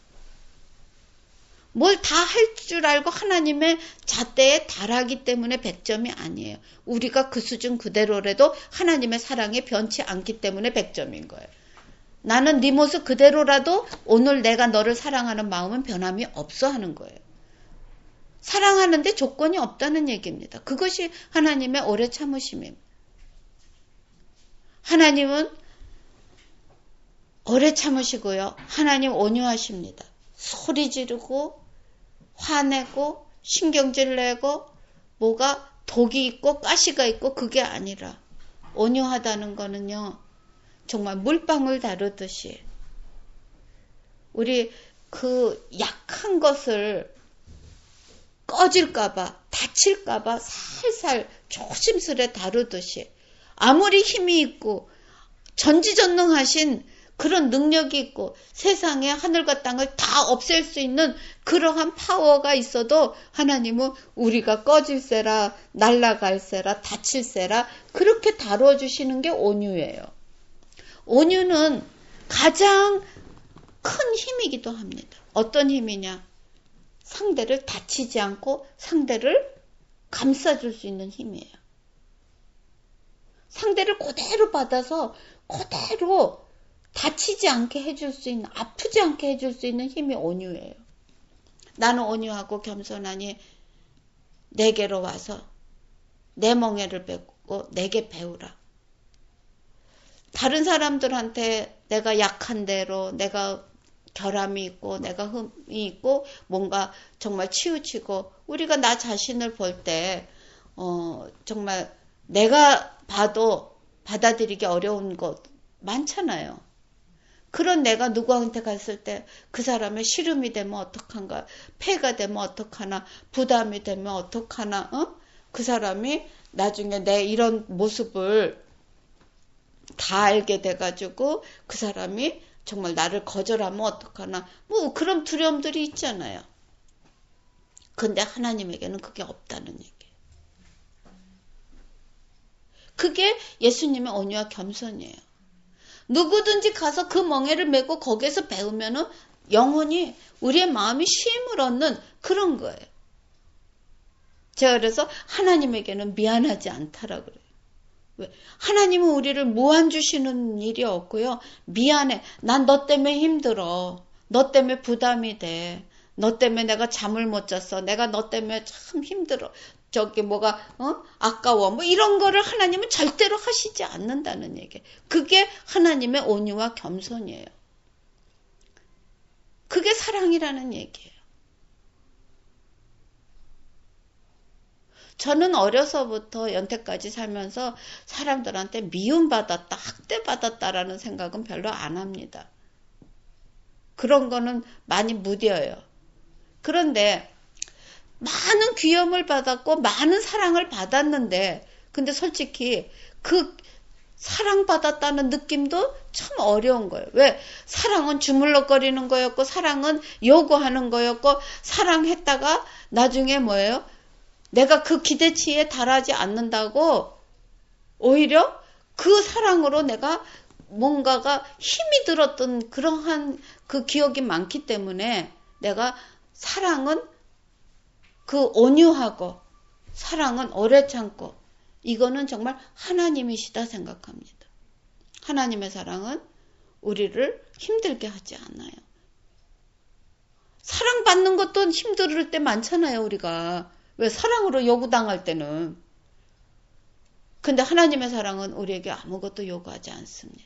뭘 다 할 줄 알고 하나님의 잣대에 달하기 때문에 100점이 아니에요. 우리가 그 수준 그대로라도 하나님의 사랑에 변치 않기 때문에 100점인 거예요. 나는 네 모습 그대로라도 오늘 내가 너를 사랑하는 마음은 변함이 없어 하는 거예요. 사랑하는데 조건이 없다는 얘기입니다. 그것이 하나님의 오래 참으심입니다. 하나님은 오래 참으시고요. 하나님 온유하십니다. 소리 지르고 화내고 신경질 내고 뭐가 독이 있고 가시가 있고 그게 아니라 온유하다는 거는요. 정말 물방울 다루듯이 우리 그 약한 것을 꺼질까봐 다칠까봐 살살 조심스레 다루듯이 아무리 힘이 있고 전지전능하신 그런 능력이 있고 세상에 하늘과 땅을 다 없앨 수 있는 그러한 파워가 있어도 하나님은 우리가 꺼질세라 날아갈세라 다칠세라 그렇게 다뤄주시는 게 온유예요. 온유는 가장 큰 힘이기도 합니다. 어떤 힘이냐? 상대를 다치지 않고 상대를 감싸줄 수 있는 힘이에요. 상대를 그대로 받아서 그대로 다치지 않게 해줄 수 있는, 아프지 않게 해줄 수 있는 힘이 온유예요. 나는 온유하고 겸손하니 내게로 와서 내 멍에를 배우고 내게 배우라. 다른 사람들한테 내가 약한 대로 내가 결함이 있고 내가 흠이 있고 뭔가 정말 치우치고 우리가 나 자신을 볼 때 정말 내가 봐도 받아들이기 어려운 것 많잖아요. 그런 내가 누구한테 갔을 때 그 사람의 시름이 되면 어떡한가, 폐가 되면 어떡하나, 부담이 되면 어떡하나, 그 사람이 나중에 내 이런 모습을 다 알게 돼가지고 그 사람이 정말 나를 거절하면 어떡하나, 뭐 그런 두려움들이 있잖아요. 근데 하나님에게는 그게 없다는 얘기예요. 그게 예수님의 온유와 겸손이에요. 누구든지 가서 그 멍에를 메고 거기에서 배우면은 영원히 우리의 마음이 쉼을 얻는 그런 거예요. 제가 그래서 하나님에게는 미안하지 않다라고 그래요. 왜? 하나님은 우리를 무한 주시는 일이 없고요. 미안해. 난 너 때문에 힘들어. 너 때문에 부담이 돼. 너 때문에 내가 잠을 못 잤어. 내가 너 때문에 참 힘들어. 저기 뭐가 아까워. 뭐 이런 거를 하나님은 절대로 하시지 않는다는 얘기예요. 그게 하나님의 온유와 겸손이에요. 그게 사랑이라는 얘기예요. 저는 어려서부터 연태까지 살면서 사람들한테 미움받았다, 학대받았다라는 생각은 별로 안 합니다. 그런 거는 많이 무뎌요. 그런데 많은 귀염을 받았고 많은 사랑을 받았는데 근데 솔직히 그 사랑받았다는 느낌도 참 어려운 거예요. 왜? 사랑은 주물럭거리는 거였고 사랑은 요구하는 거였고 사랑했다가 나중에 뭐예요? 내가 그 기대치에 달하지 않는다고 오히려 그 사랑으로 내가 뭔가가 힘이 들었던 그러한 그 기억이 많기 때문에 내가 사랑은 그 온유하고 사랑은 오래 참고 이거는 정말 하나님이시다 생각합니다. 하나님의 사랑은 우리를 힘들게 하지 않아요. 사랑받는 것도 힘들 때 많잖아요, 우리가. 왜? 사랑으로 요구당할 때는. 근데 하나님의 사랑은 우리에게 아무것도 요구하지 않습니다.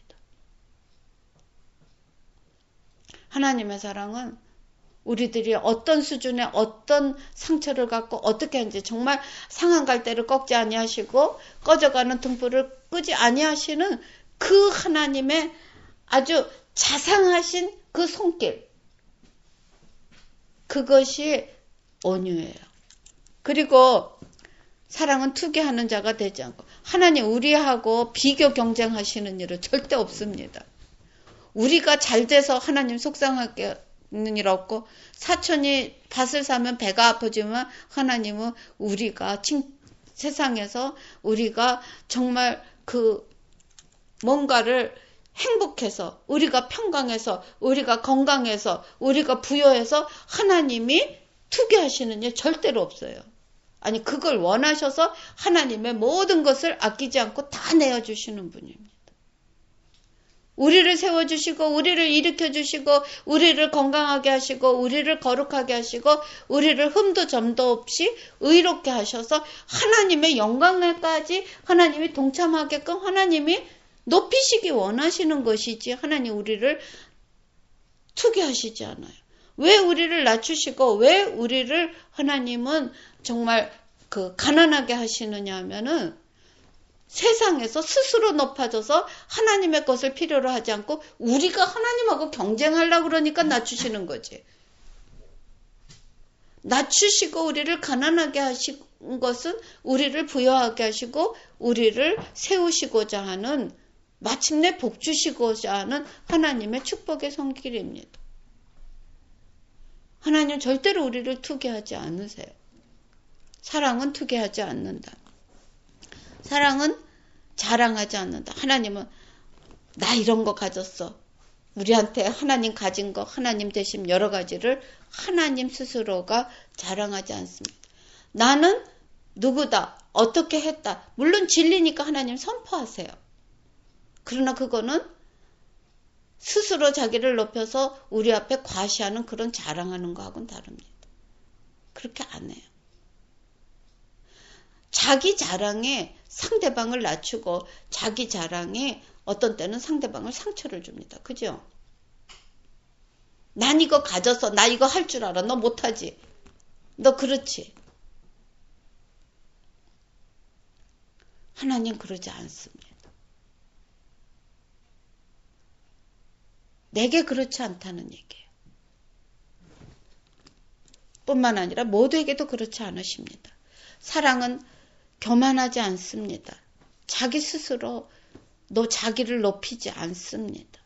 하나님의 사랑은 우리들이 어떤 수준의 어떤 상처를 갖고 어떻게 하는지 정말 상한 갈대를 꺾지 아니하시고 꺼져가는 등불을 끄지 아니하시는 그 하나님의 아주 자상하신 그 손길. 그것이 온유예요. 그리고 사랑은 투기하는 자가 되지 않고, 하나님 우리하고 비교 경쟁하시는 일은 절대 없습니다. 우리가 잘 돼서 하나님 속상하게 있는 일 없고, 사촌이 밭을 사면 배가 아프지만 하나님은 우리가 세상에서 우리가 정말 뭔가를 행복해서, 우리가 평강해서, 우리가 건강해서, 우리가 부여해서 하나님이 투기하시는 일 절대로 없어요. 아니, 그걸 원하셔서 하나님의 모든 것을 아끼지 않고 다 내어주시는 분입니다. 우리를 세워주시고, 우리를 일으켜주시고, 우리를 건강하게 하시고, 우리를 거룩하게 하시고, 우리를 흠도 점도 없이 의롭게 하셔서 하나님의 영광에까지 하나님이 동참하게끔 하나님이 높이시기 원하시는 것이지, 하나님 우리를 투기하시지 않아요. 왜 우리를 낮추시고, 왜 우리를 하나님은 정말 가난하게 하시느냐 하면은, 세상에서 스스로 높아져서 하나님의 것을 필요로 하지 않고 우리가 하나님하고 경쟁하려고 그러니까 낮추시는 거지. 낮추시고 우리를 가난하게 하신 것은 우리를 부여하게 하시고 우리를 세우시고자 하는, 마침내 복 주시고자 하는 하나님의 축복의 손길입니다. 하나님 절대로 우리를 투기하지 않으세요. 사랑은 투기하지 않는다. 사랑은 자랑하지 않는다. 하나님은 나 이런 거 가졌어. 우리한테 하나님 가진 거, 하나님 대신 여러 가지를 하나님 스스로가 자랑하지 않습니다. 나는 누구다, 어떻게 했다. 물론 진리니까 하나님 선포하세요. 그러나 그거는 스스로 자기를 높여서 우리 앞에 과시하는 그런 자랑하는 거하고는 다릅니다. 그렇게 안 해요. 자기 자랑에 상대방을 낮추고 자기 자랑에 어떤 때는 상대방을 상처를 줍니다. 그죠? 난 이거 가졌어. 나 이거 할 줄 알아. 너 못하지. 너 그렇지. 하나님 그러지 않습니다. 내게 그렇지 않다는 얘기예요. 뿐만 아니라 모두에게도 그렇지 않으십니다. 사랑은 교만하지 않습니다. 자기 스스로 자기를 높이지 않습니다.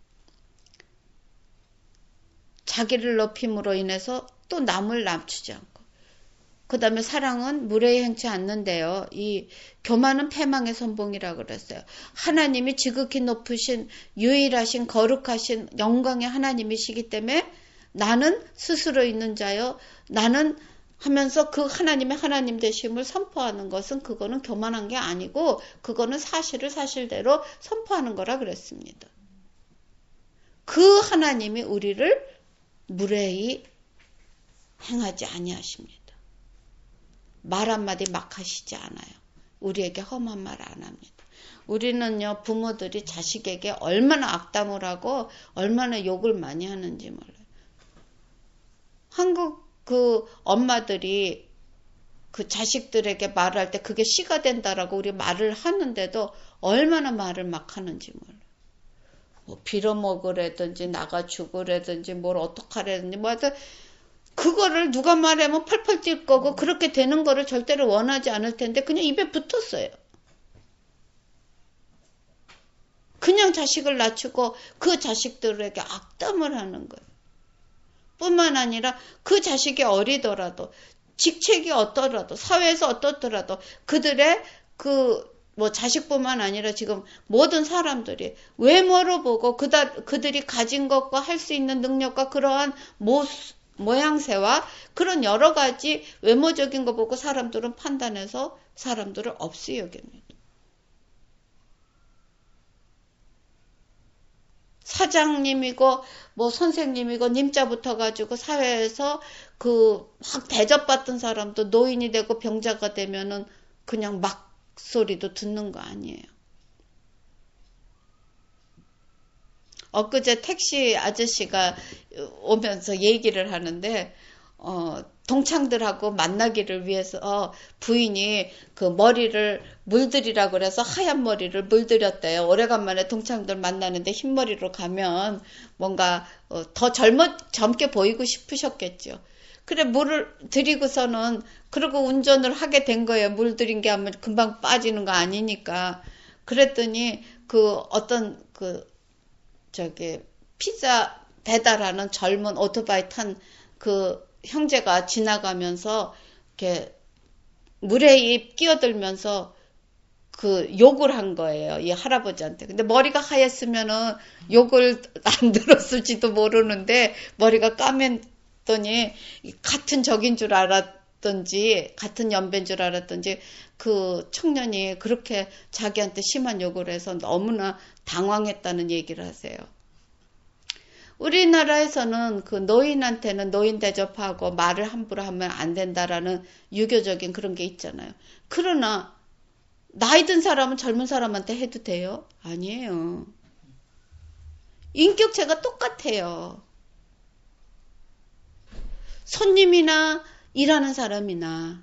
자기를 높임으로 인해서 또 남을 낮추지 않고. 그 다음에 사랑은 무례히 행치 않는데요. 이 교만은 패망의 선봉이라고 그랬어요. 하나님이 지극히 높으신, 유일하신, 거룩하신 영광의 하나님이시기 때문에 나는 스스로 있는 자요. 나는 하면서 그 하나님의 하나님 되심을 선포하는 것은, 그거는 교만한 게 아니고 그거는 사실을 사실대로 선포하는 거라 그랬습니다. 그 하나님이 우리를 무례히 행하지 아니하십니다. 말 한마디 막 하시지 않아요. 우리에게 험한 말 안 합니다. 우리는요, 부모들이 자식에게 얼마나 악담을 하고 얼마나 욕을 많이 하는지 몰라요. 한국 엄마들이 자식들에게 말할 때 그게 씨가 된다라고 우리 말을 하는데도 얼마나 말을 막 하는지 몰라요. 뭐 빌어먹으라든지 나가 죽으라든지 뭘 어떡하라든지 뭐 하여튼 그거를 누가 말하면 펄펄 뛸 거고 그렇게 되는 거를 절대로 원하지 않을 텐데 그냥 입에 붙었어요. 그냥 자식을 낮추고 그 자식들에게 악담을 하는 거예요. 뿐만 아니라 그 자식이 어리더라도, 직책이 어떠라도, 사회에서 어떻더라도 그들의 자식뿐만 아니라 지금 모든 사람들이 외모로 보고 그들이 가진 것과 할 수 있는 능력과 그러한 모양새와 그런 여러 가지 외모적인 거 보고 사람들은 판단해서 사람들을 없이 여깁니다. 사장님이고 선생님이고 님자 붙어가지고 사회에서 막 대접받던 사람도 노인이 되고 병자가 되면은 그냥 막 소리도 듣는 거 아니에요. 엊그제 택시 아저씨가 오면서 얘기를 하는데 동창들하고 만나기를 위해서 부인이 그 머리를 물들이라고 그래서 하얀 머리를 물들였대요. 오래간만에 동창들 만나는데 흰머리로 가면 뭔가 더 젊게 보이고 싶으셨겠죠. 그래, 물을 들이고서는, 그러고 운전을 하게 된 거예요. 물 들인 게 하면 금방 빠지는 거 아니니까. 그랬더니, 피자 배달하는 젊은 오토바이 탄 그 형제가 지나가면서, 이렇게, 물에 끼어들면서 그 욕을 한 거예요. 이 할아버지한테. 근데 머리가 하였으면은 욕을 안 들었을지도 모르는데 머리가 까맸더니 같은 적인 줄 알았던지 같은 연배인 줄 알았던지 그 청년이 그렇게 자기한테 심한 욕을 해서 너무나 당황했다는 얘기를 하세요. 우리나라에서는 그 노인한테는 노인 대접하고 말을 함부로 하면 안 된다라는 유교적인 그런 게 있잖아요. 그러나 나이 든 사람은 젊은 사람한테 해도 돼요? 아니에요. 인격체가 똑같아요. 손님이나 일하는 사람이나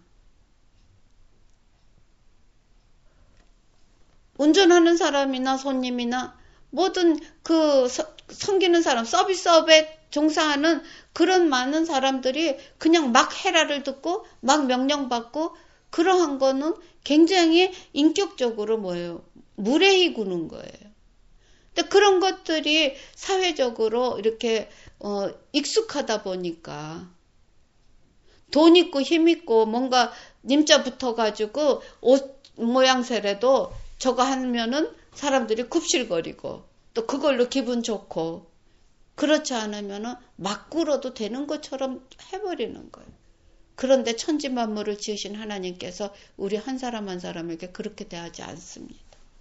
운전하는 사람이나 손님이나 모든 그 섬기는 사람, 서비스업에 종사하는 그런 많은 사람들이 그냥 막 헤라를 듣고 막 명령받고 그러한 거는 굉장히 인격적으로 뭐예요? 무례히 구는 거예요. 근데 그런 것들이 사회적으로 이렇게 익숙하다 보니까 돈 있고 힘 있고 뭔가 님자 붙어가지고 옷 모양새라도 저거 하면은 사람들이 굽실거리고 또 그걸로 기분 좋고 그렇지 않으면은 막 굴어도 되는 것처럼 해버리는 거예요. 그런데 천지만물을 지으신 하나님께서 우리 한 사람 한 사람에게 그렇게 대하지 않습니다.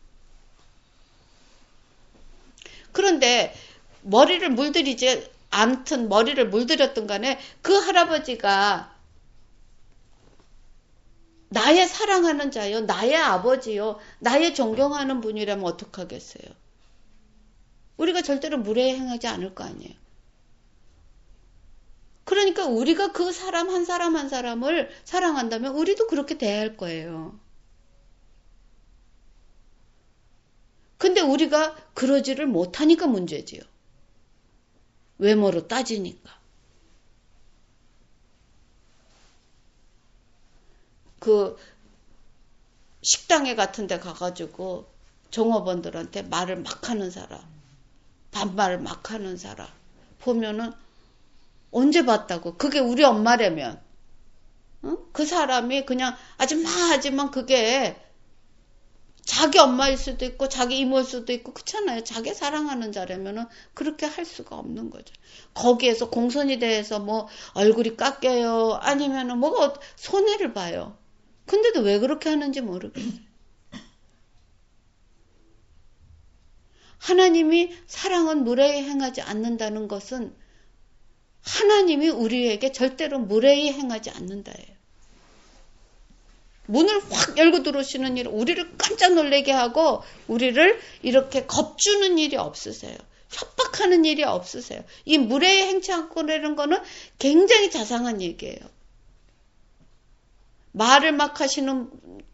그런데 머리를 물들이지 않든 머리를 물들였든 간에 그 할아버지가 나의 사랑하는 자요, 나의 아버지요, 나의 존경하는 분이라면 어떡하겠어요? 우리가 절대로 무례히 행하지 않을 거 아니에요. 그러니까 우리가 그 사람 한 사람을 사랑한다면 우리도 그렇게 대할 거예요. 근데 우리가 그러지를 못하니까 문제지요. 외모로 따지니까. 그 식당에 같은 데 가가지고 종업원들한테 말을 막 하는 사람, 반말을 막 하는 사람 보면은 언제 봤다고? 그게 우리 엄마라면 그 사람이 그냥 아줌마 하지만 그게 자기 엄마일 수도 있고 자기 이모일 수도 있고 그렇잖아요. 자기 사랑하는 자라면은 그렇게 할 수가 없는 거죠. 거기에서 공손이 대해서 뭐 얼굴이 깎여요. 아니면은 뭐가 손해를 봐요. 근데도 왜 그렇게 하는지 모르겠어요. 하나님이 사랑은 무례히 행하지 않는다는 것은 하나님이 우리에게 절대로 무례히 행하지 않는다예요. 문을 확 열고 들어오시는 일, 우리를 깜짝 놀라게 하고 우리를 이렇게 겁주는 일이 없으세요. 협박하는 일이 없으세요. 이 무례히 행치 않고 그러는 거는 굉장히 자상한 얘기예요. 말을 막 하시는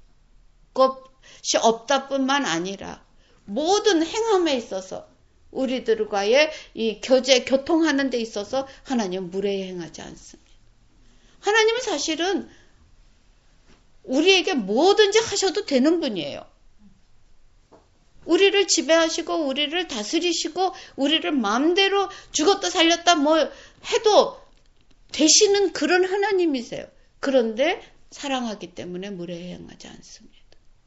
것이 없다 뿐만 아니라 모든 행함에 있어서 우리들과의 이 교통하는 데 있어서 하나님은 무례히 행하지 않습니다. 하나님은 사실은 우리에게 뭐든지 하셔도 되는 분이에요. 우리를 지배하시고 우리를 다스리시고 우리를 마음대로 죽었다 살렸다 뭐 해도 되시는 그런 하나님이세요. 그런데 사랑하기 때문에 무례히 행하지 않습니다.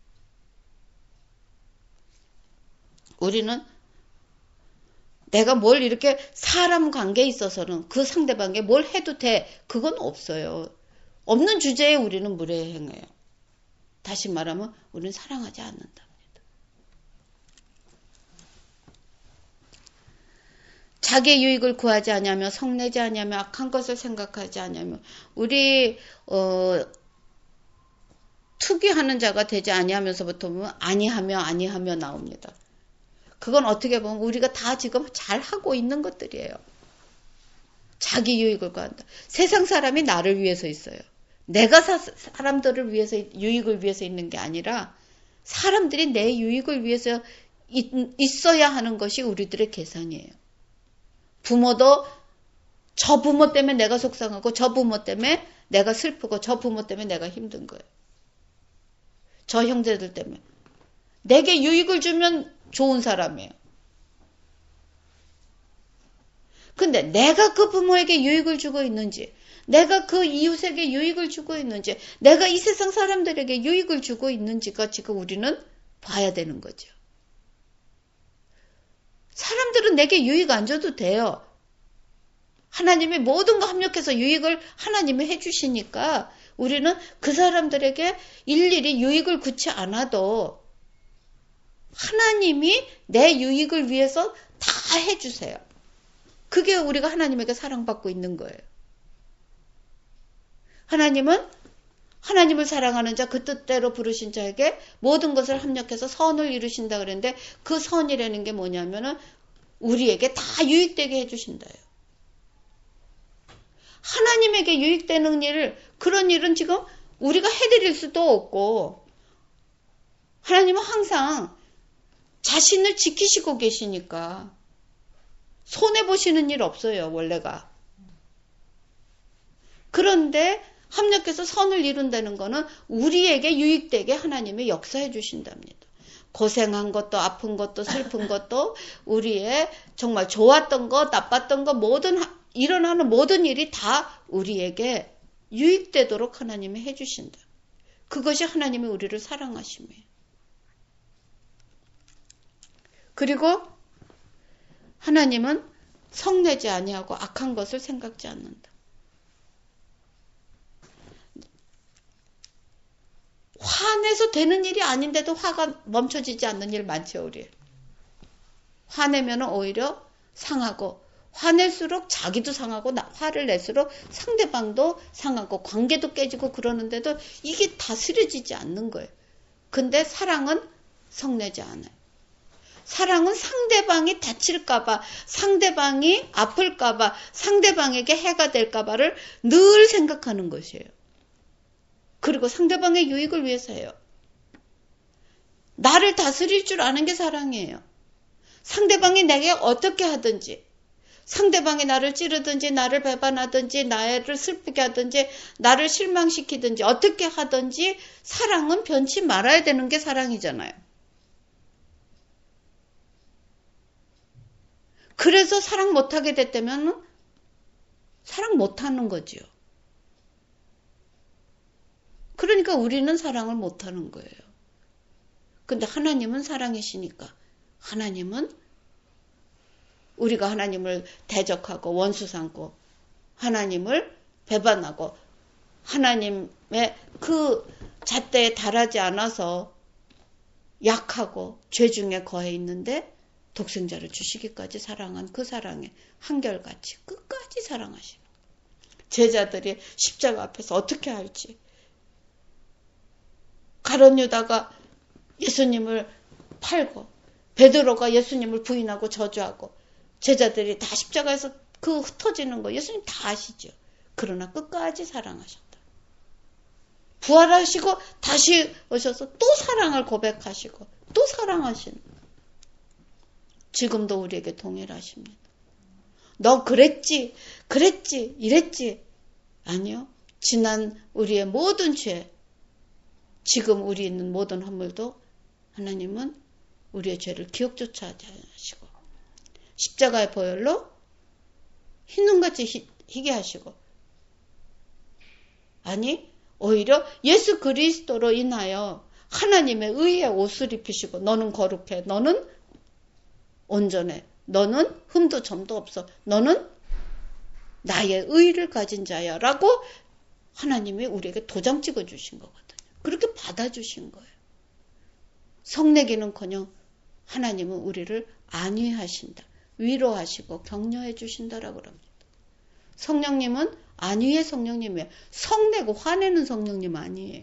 우리는 내가 뭘 이렇게 사람 관계에 있어서는 그 상대방에게 뭘 해도 돼. 그건 없어요. 없는 주제에 우리는 무례히 행해요. 다시 말하면 우리는 사랑하지 않는답니다. 자기의 유익을 구하지 않으며 성내지 않으며 악한 것을 생각하지 않으며 우리 투기하는 자가 되지 아니하면서부터 보면 아니하며 나옵니다. 그건 어떻게 보면 우리가 다 지금 잘 하고 있는 것들이에요. 자기 유익을 구한다. 세상 사람이 나를 위해서 있어요. 내가 사람들을 위해서 유익을 위해서 있는 게 아니라 사람들이 내 유익을 위해서 있어야 하는 것이 우리들의 계산이에요. 부모도 저 부모 때문에 내가 속상하고 저 부모 때문에 내가 슬프고 저 부모 때문에 내가 힘든 거예요. 저 형제들 때문에. 내게 유익을 주면 좋은 사람이에요. 근데 내가 그 부모에게 유익을 주고 있는지, 내가 그 이웃에게 유익을 주고 있는지, 내가 이 세상 사람들에게 유익을 주고 있는지가 지금 우리는 봐야 되는 거죠. 사람들은 내게 유익 안 줘도 돼요. 하나님이 모든 거 합력해서 유익을 하나님이 해주시니까 우리는 그 사람들에게 일일이 유익을 구치 않아도 하나님이 내 유익을 위해서 다 해주세요. 그게 우리가 하나님에게 사랑받고 있는 거예요. 하나님은 하나님을 사랑하는 자, 그 뜻대로 부르신 자에게 모든 것을 합력해서 선을 이루신다 그랬는데 그 선이라는 게 뭐냐면은 우리에게 다 유익되게 해주신다요. 하나님에게 유익되는 일, 그런 일은 지금 우리가 해드릴 수도 없고 하나님은 항상 자신을 지키시고 계시니까 손해보시는 일 없어요, 원래가. 그런데 합력해서 선을 이룬다는 거는 우리에게 유익되게 하나님이 역사해 주신답니다. 고생한 것도 아픈 것도 슬픈 것도 우리의 정말 좋았던 것 나빴던 것 모든 일어나는 모든 일이 다 우리에게 유익되도록 하나님이 해주신다. 그것이 하나님이 우리를 사랑하심이에요. 그리고 하나님은 성내지 아니하고 악한 것을 생각지 않는다. 화내서 되는 일이 아닌데도 화가 멈춰지지 않는 일 많죠, 우리. 화내면 오히려 상하고 화낼수록 자기도 상하고 화를 낼수록 상대방도 상하고 관계도 깨지고 그러는데도 이게 다스려지지 않는 거예요. 근데 사랑은 성내지 않아요. 사랑은 상대방이 다칠까봐, 상대방이 아플까봐, 상대방에게 해가 될까봐를 늘 생각하는 것이에요. 그리고 상대방의 유익을 위해서 해요. 나를 다스릴 줄 아는 게 사랑이에요. 상대방이 내게 어떻게 하든지, 상대방이 나를 찌르든지, 나를 배반하든지, 나를 슬프게 하든지, 나를 실망시키든지, 어떻게 하든지 사랑은 변치 말아야 되는 게 사랑이잖아요. 그래서 사랑 못하게 됐다면 사랑 못하는 거지요. 그러니까 우리는 사랑을 못하는 거예요. 근데 하나님은 사랑이시니까 하나님은 우리가 하나님을 대적하고 원수 삼고 하나님을 배반하고 하나님의 그 잣대에 달하지 않아서 약하고 죄 중에 거해 있는데 독생자를 주시기까지 사랑한 그 사랑에 한결같이 끝까지 사랑하시는 제자들이 십자가 앞에서 어떻게 할지 가룟 유다가 예수님을 팔고 베드로가 예수님을 부인하고 저주하고 제자들이 다 십자가에서 그 흩어지는 거 예수님 다 아시죠. 그러나 끝까지 사랑하셨다. 부활하시고 다시 오셔서 또 사랑을 고백하시고 또 사랑하시는 지금도 우리에게 동일하십니다. 너 그랬지 이랬지 아니요. 지난 우리의 모든 죄 지금 우리 있는 모든 허물도 하나님은 우리의 죄를 기억조차 하지 않으시고 십자가의 보혈로 흰눈같이 희게 하시고 아니 오히려 예수 그리스도로 인하여 하나님의 의의 옷을 입히시고 너는 거룩해 너는 온전해 너는 흠도 점도 없어 너는 나의 의를 가진 자야 라고 하나님이 우리에게 도장 찍어주신 거거든요. 그렇게 받아주신 거예요. 성내기는커녕 하나님은 우리를 안위하신다. 위로하시고 격려해 주신다라고 합니다. 성령님은 안위의 성령님이에요. 성내고 화내는 성령님 아니에요.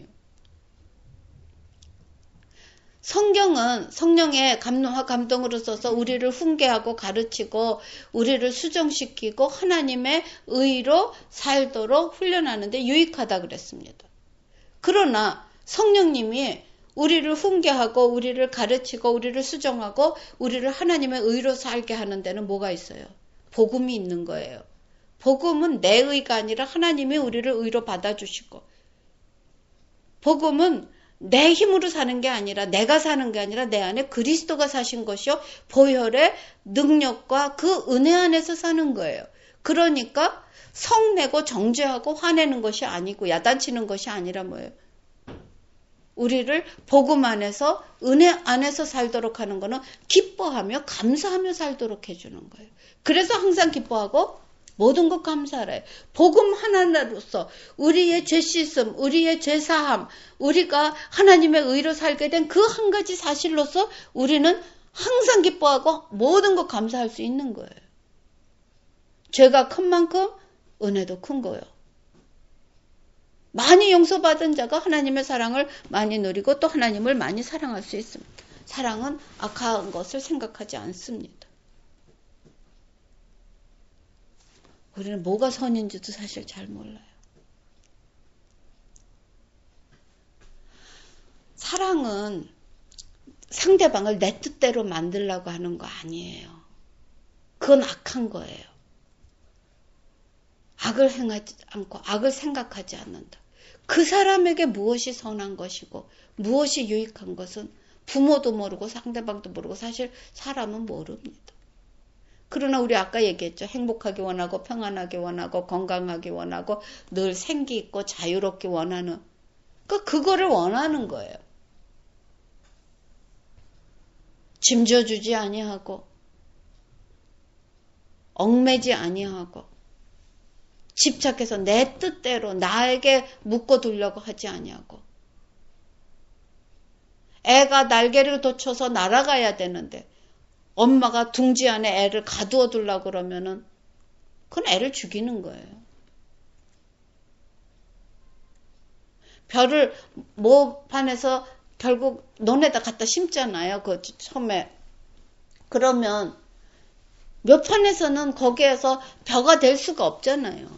성경은 성령의 감동과 감동으로 써서 우리를 훈계하고 가르치고 우리를 수정시키고 하나님의 의로 살도록 훈련하는데 유익하다 그랬습니다. 그러나 성령님이 우리를 훈계하고 우리를 가르치고 우리를 수정하고 우리를 하나님의 의로 살게 하는 데는 뭐가 있어요? 복음이 있는 거예요. 복음은 내 의가 아니라 하나님이 우리를 의로 받아주시고, 복음은 내 힘으로 사는 게 아니라, 내가 사는 게 아니라 내 안에 그리스도가 사신 것이요 보혈의 능력과 그 은혜 안에서 사는 거예요. 그러니까 성내고 정죄하고 화내는 것이 아니고 야단치는 것이 아니라 뭐예요? 우리를 복음 안에서 은혜 안에서 살도록 하는 거는 기뻐하며 감사하며 살도록 해주는 거예요. 그래서 항상 기뻐하고 모든 것 감사하라. 복음 하나로서 우리의 죄 씻음, 우리의 죄 사함, 우리가 하나님의 의로 살게 된 그 한 가지 사실로서 우리는 항상 기뻐하고 모든 것 감사할 수 있는 거예요. 죄가 큰 만큼 은혜도 큰 거예요. 많이 용서받은 자가 하나님의 사랑을 많이 누리고 또 하나님을 많이 사랑할 수 있습니다. 사랑은 악한 것을 생각하지 않습니다. 우리는 뭐가 선인지도 사실 잘 몰라요. 사랑은 상대방을 내 뜻대로 만들려고 하는 거 아니에요. 그건 악한 거예요. 악을 행하지 않고 악을 생각하지 않는다. 그 사람에게 무엇이 선한 것이고 무엇이 유익한 것은 부모도 모르고 상대방도 모르고 사실 사람은 모릅니다. 그러나 우리 아까 얘기했죠. 행복하게 원하고 평안하게 원하고 건강하게 원하고 늘 생기 있고 자유롭게 원하는 그거를 원하는 거예요. 짐져주지 아니하고 얽매지 아니하고 집착해서 내 뜻대로 나에게 묶어두려고 하지 아니하고 애가 날개를 돋쳐서 날아가야 되는데 엄마가 둥지 안에 애를 가두어 두려고 그러면은 그건 애를 죽이는 거예요. 별을 모판에서 결국 논에다 갖다 심잖아요. 그 처음에. 그러면 몇 판에서는 거기에서 벼가 될 수가 없잖아요.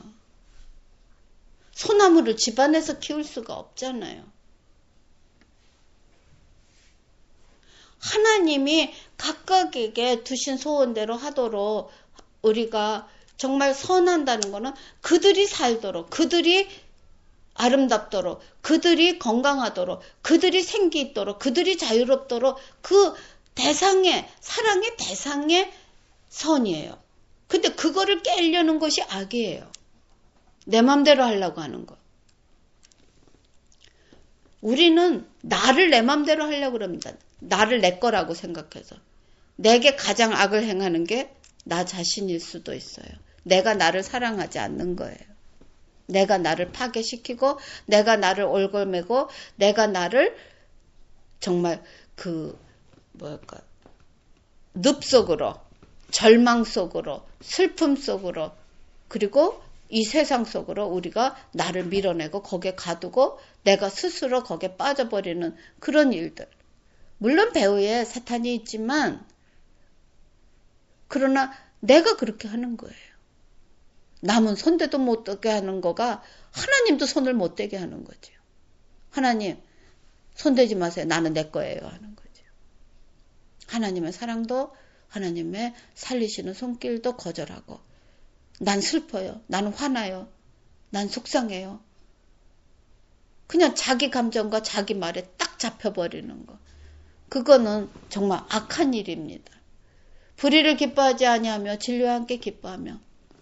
소나무를 집안에서 키울 수가 없잖아요. 하나님이 각각에게 두신 소원대로 하도록 우리가 정말 선한다는 것은 그들이 살도록, 그들이 아름답도록, 그들이 건강하도록, 그들이 생기 있도록, 그들이 자유롭도록 그 대상의, 사랑의 대상의 선이에요. 근데 그거를 깨려는 것이 악이에요. 내 맘대로 하려고 하는 거. 우리는 나를 내 맘대로 하려고 그럽니다. 나를 내 거라고 생각해서. 내게 가장 악을 행하는 게 나 자신일 수도 있어요. 내가 나를 사랑하지 않는 거예요. 내가 나를 파괴시키고 내가 나를 올골매고 내가 나를 정말 늪 속으로 절망 속으로 슬픔 속으로 그리고 이 세상 속으로 우리가 나를 밀어내고 거기에 가두고 내가 스스로 거기에 빠져버리는 그런 일들. 물론 배후에 사탄이 있지만 그러나 내가 그렇게 하는 거예요. 남은 손대도 못 대게 하는 거가 하나님도 손을 못 대게 하는 거죠. 하나님 손대지 마세요. 나는 내 거예요 하는 거죠. 하나님의 사랑도 하나님의 살리시는 손길도 거절하고 난 슬퍼요. 난 화나요. 난 속상해요. 그냥 자기 감정과 자기 말에 딱 잡혀버리는 거. 그거는 정말 악한 일입니다. 불의를 기뻐하지 아니하며 진리와 함께 기뻐하며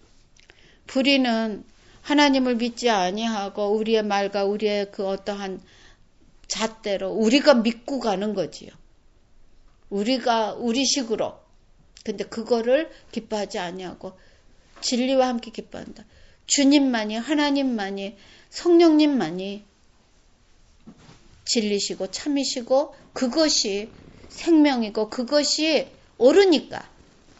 불의는 하나님을 믿지 아니하고 우리의 말과 우리의 그 어떠한 잣대로 우리가 믿고 가는 거지요. 우리가 우리식으로. 근데 그거를 기뻐하지 아니하고 진리와 함께 기뻐한다. 주님만이 하나님만이 성령님만이 진리시고 참이시고 그것이 생명이고 그것이 옳으니까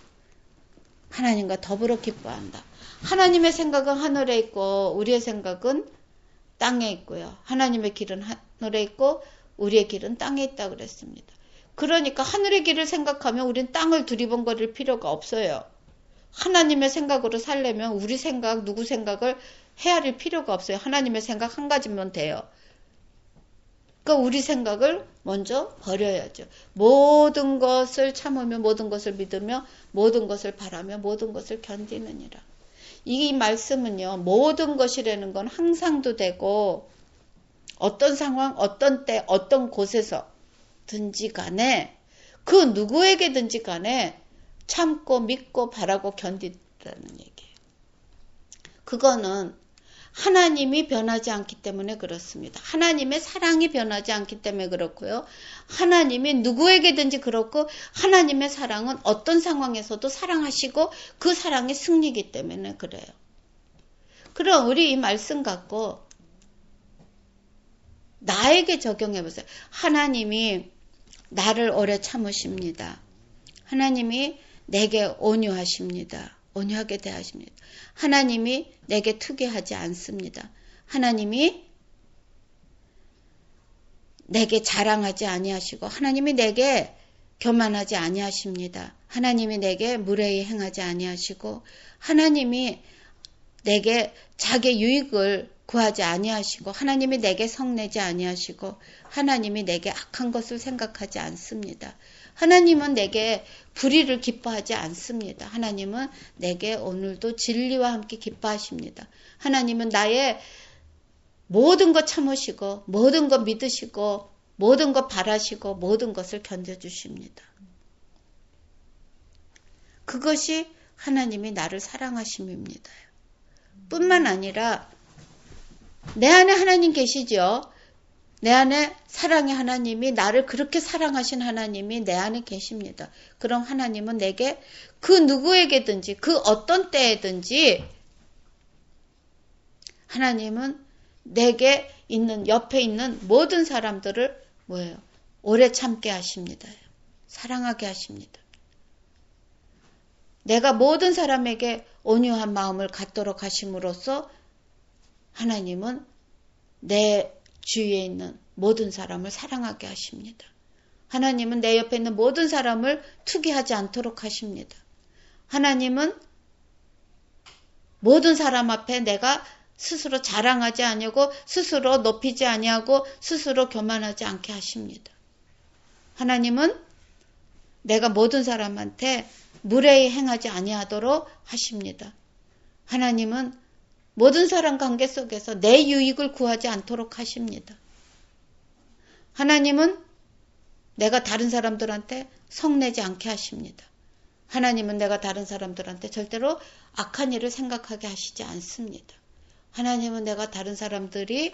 하나님과 더불어 기뻐한다. 하나님의 생각은 하늘에 있고 우리의 생각은 땅에 있고요. 하나님의 길은 하늘에 있고 우리의 길은 땅에 있다 그랬습니다. 그러니까 하늘의 길을 생각하면 우린 땅을 두리번거릴 필요가 없어요. 하나님의 생각으로 살려면 우리 생각, 누구 생각을 헤아릴 필요가 없어요. 하나님의 생각 한 가지면 돼요. 그러니까 우리 생각을 먼저 버려야죠. 모든 것을 참으며 모든 것을 믿으며 모든 것을 바라며 모든 것을 견디느니라. 이 말씀은요, 모든 것이라는 건 항상도 되고, 어떤 상황, 어떤 때, 어떤 곳에서든지 간에, 그 누구에게든지 간에 참고 믿고 바라고 견디라는 얘기예요. 그거는 하나님이 변하지 않기 때문에 그렇습니다. 하나님의 사랑이 변하지 않기 때문에 그렇고요. 하나님이 누구에게든지 그렇고, 하나님의 사랑은 어떤 상황에서도 사랑하시고 그 사랑의 승리이기 때문에 그래요. 그럼 우리 이 말씀 갖고 나에게 적용해 보세요. 하나님이 나를 오래 참으십니다. 하나님이 내게 온유하십니다. 온유하게 대하십니다. 하나님이 내게 투기하지 않습니다. 하나님이 내게 자랑하지 아니하시고, 하나님이 내게 교만하지 아니하십니다. 하나님이 내게 무례히 행하지 아니하시고, 하나님이 내게 자기 유익을 구하지 아니하시고, 하나님이 내게 성내지 아니하시고, 하나님이 내게 악한 것을 생각하지 않습니다. 하나님은 내게 불의를 기뻐하지 않습니다. 하나님은 내게 오늘도 진리와 함께 기뻐하십니다. 하나님은 나의 모든 것 참으시고, 모든 것 믿으시고, 모든 것 바라시고, 모든 것을 견뎌주십니다. 그것이 하나님이 나를 사랑하심입니다. 뿐만 아니라 내 안에 하나님 계시죠? 내 안에 사랑의 하나님이, 나를 그렇게 사랑하신 하나님이 내 안에 계십니다. 그럼 하나님은 내게 그 누구에게든지, 그 어떤 때에든지 하나님은 내게 있는, 옆에 있는 모든 사람들을 뭐예요? 오래 참게 하십니다. 사랑하게 하십니다. 내가 모든 사람에게 온유한 마음을 갖도록 하심으로써 하나님은 내 주위에 있는 모든 사람을 사랑하게 하십니다. 하나님은 내 옆에 있는 모든 사람을 투기하지 않도록 하십니다. 하나님은 모든 사람 앞에 내가 스스로 자랑하지 아니하고, 스스로 높이지 아니하고, 스스로 교만하지 않게 하십니다. 하나님은 내가 모든 사람한테 무례히 행하지 아니하도록 하십니다. 하나님은 모든 사람 관계 속에서 내 유익을 구하지 않도록 하십니다. 하나님은 내가 다른 사람들한테 성내지 않게 하십니다. 하나님은 내가 다른 사람들한테 절대로 악한 일을 생각하게 하시지 않습니다. 하나님은 내가 다른 사람들이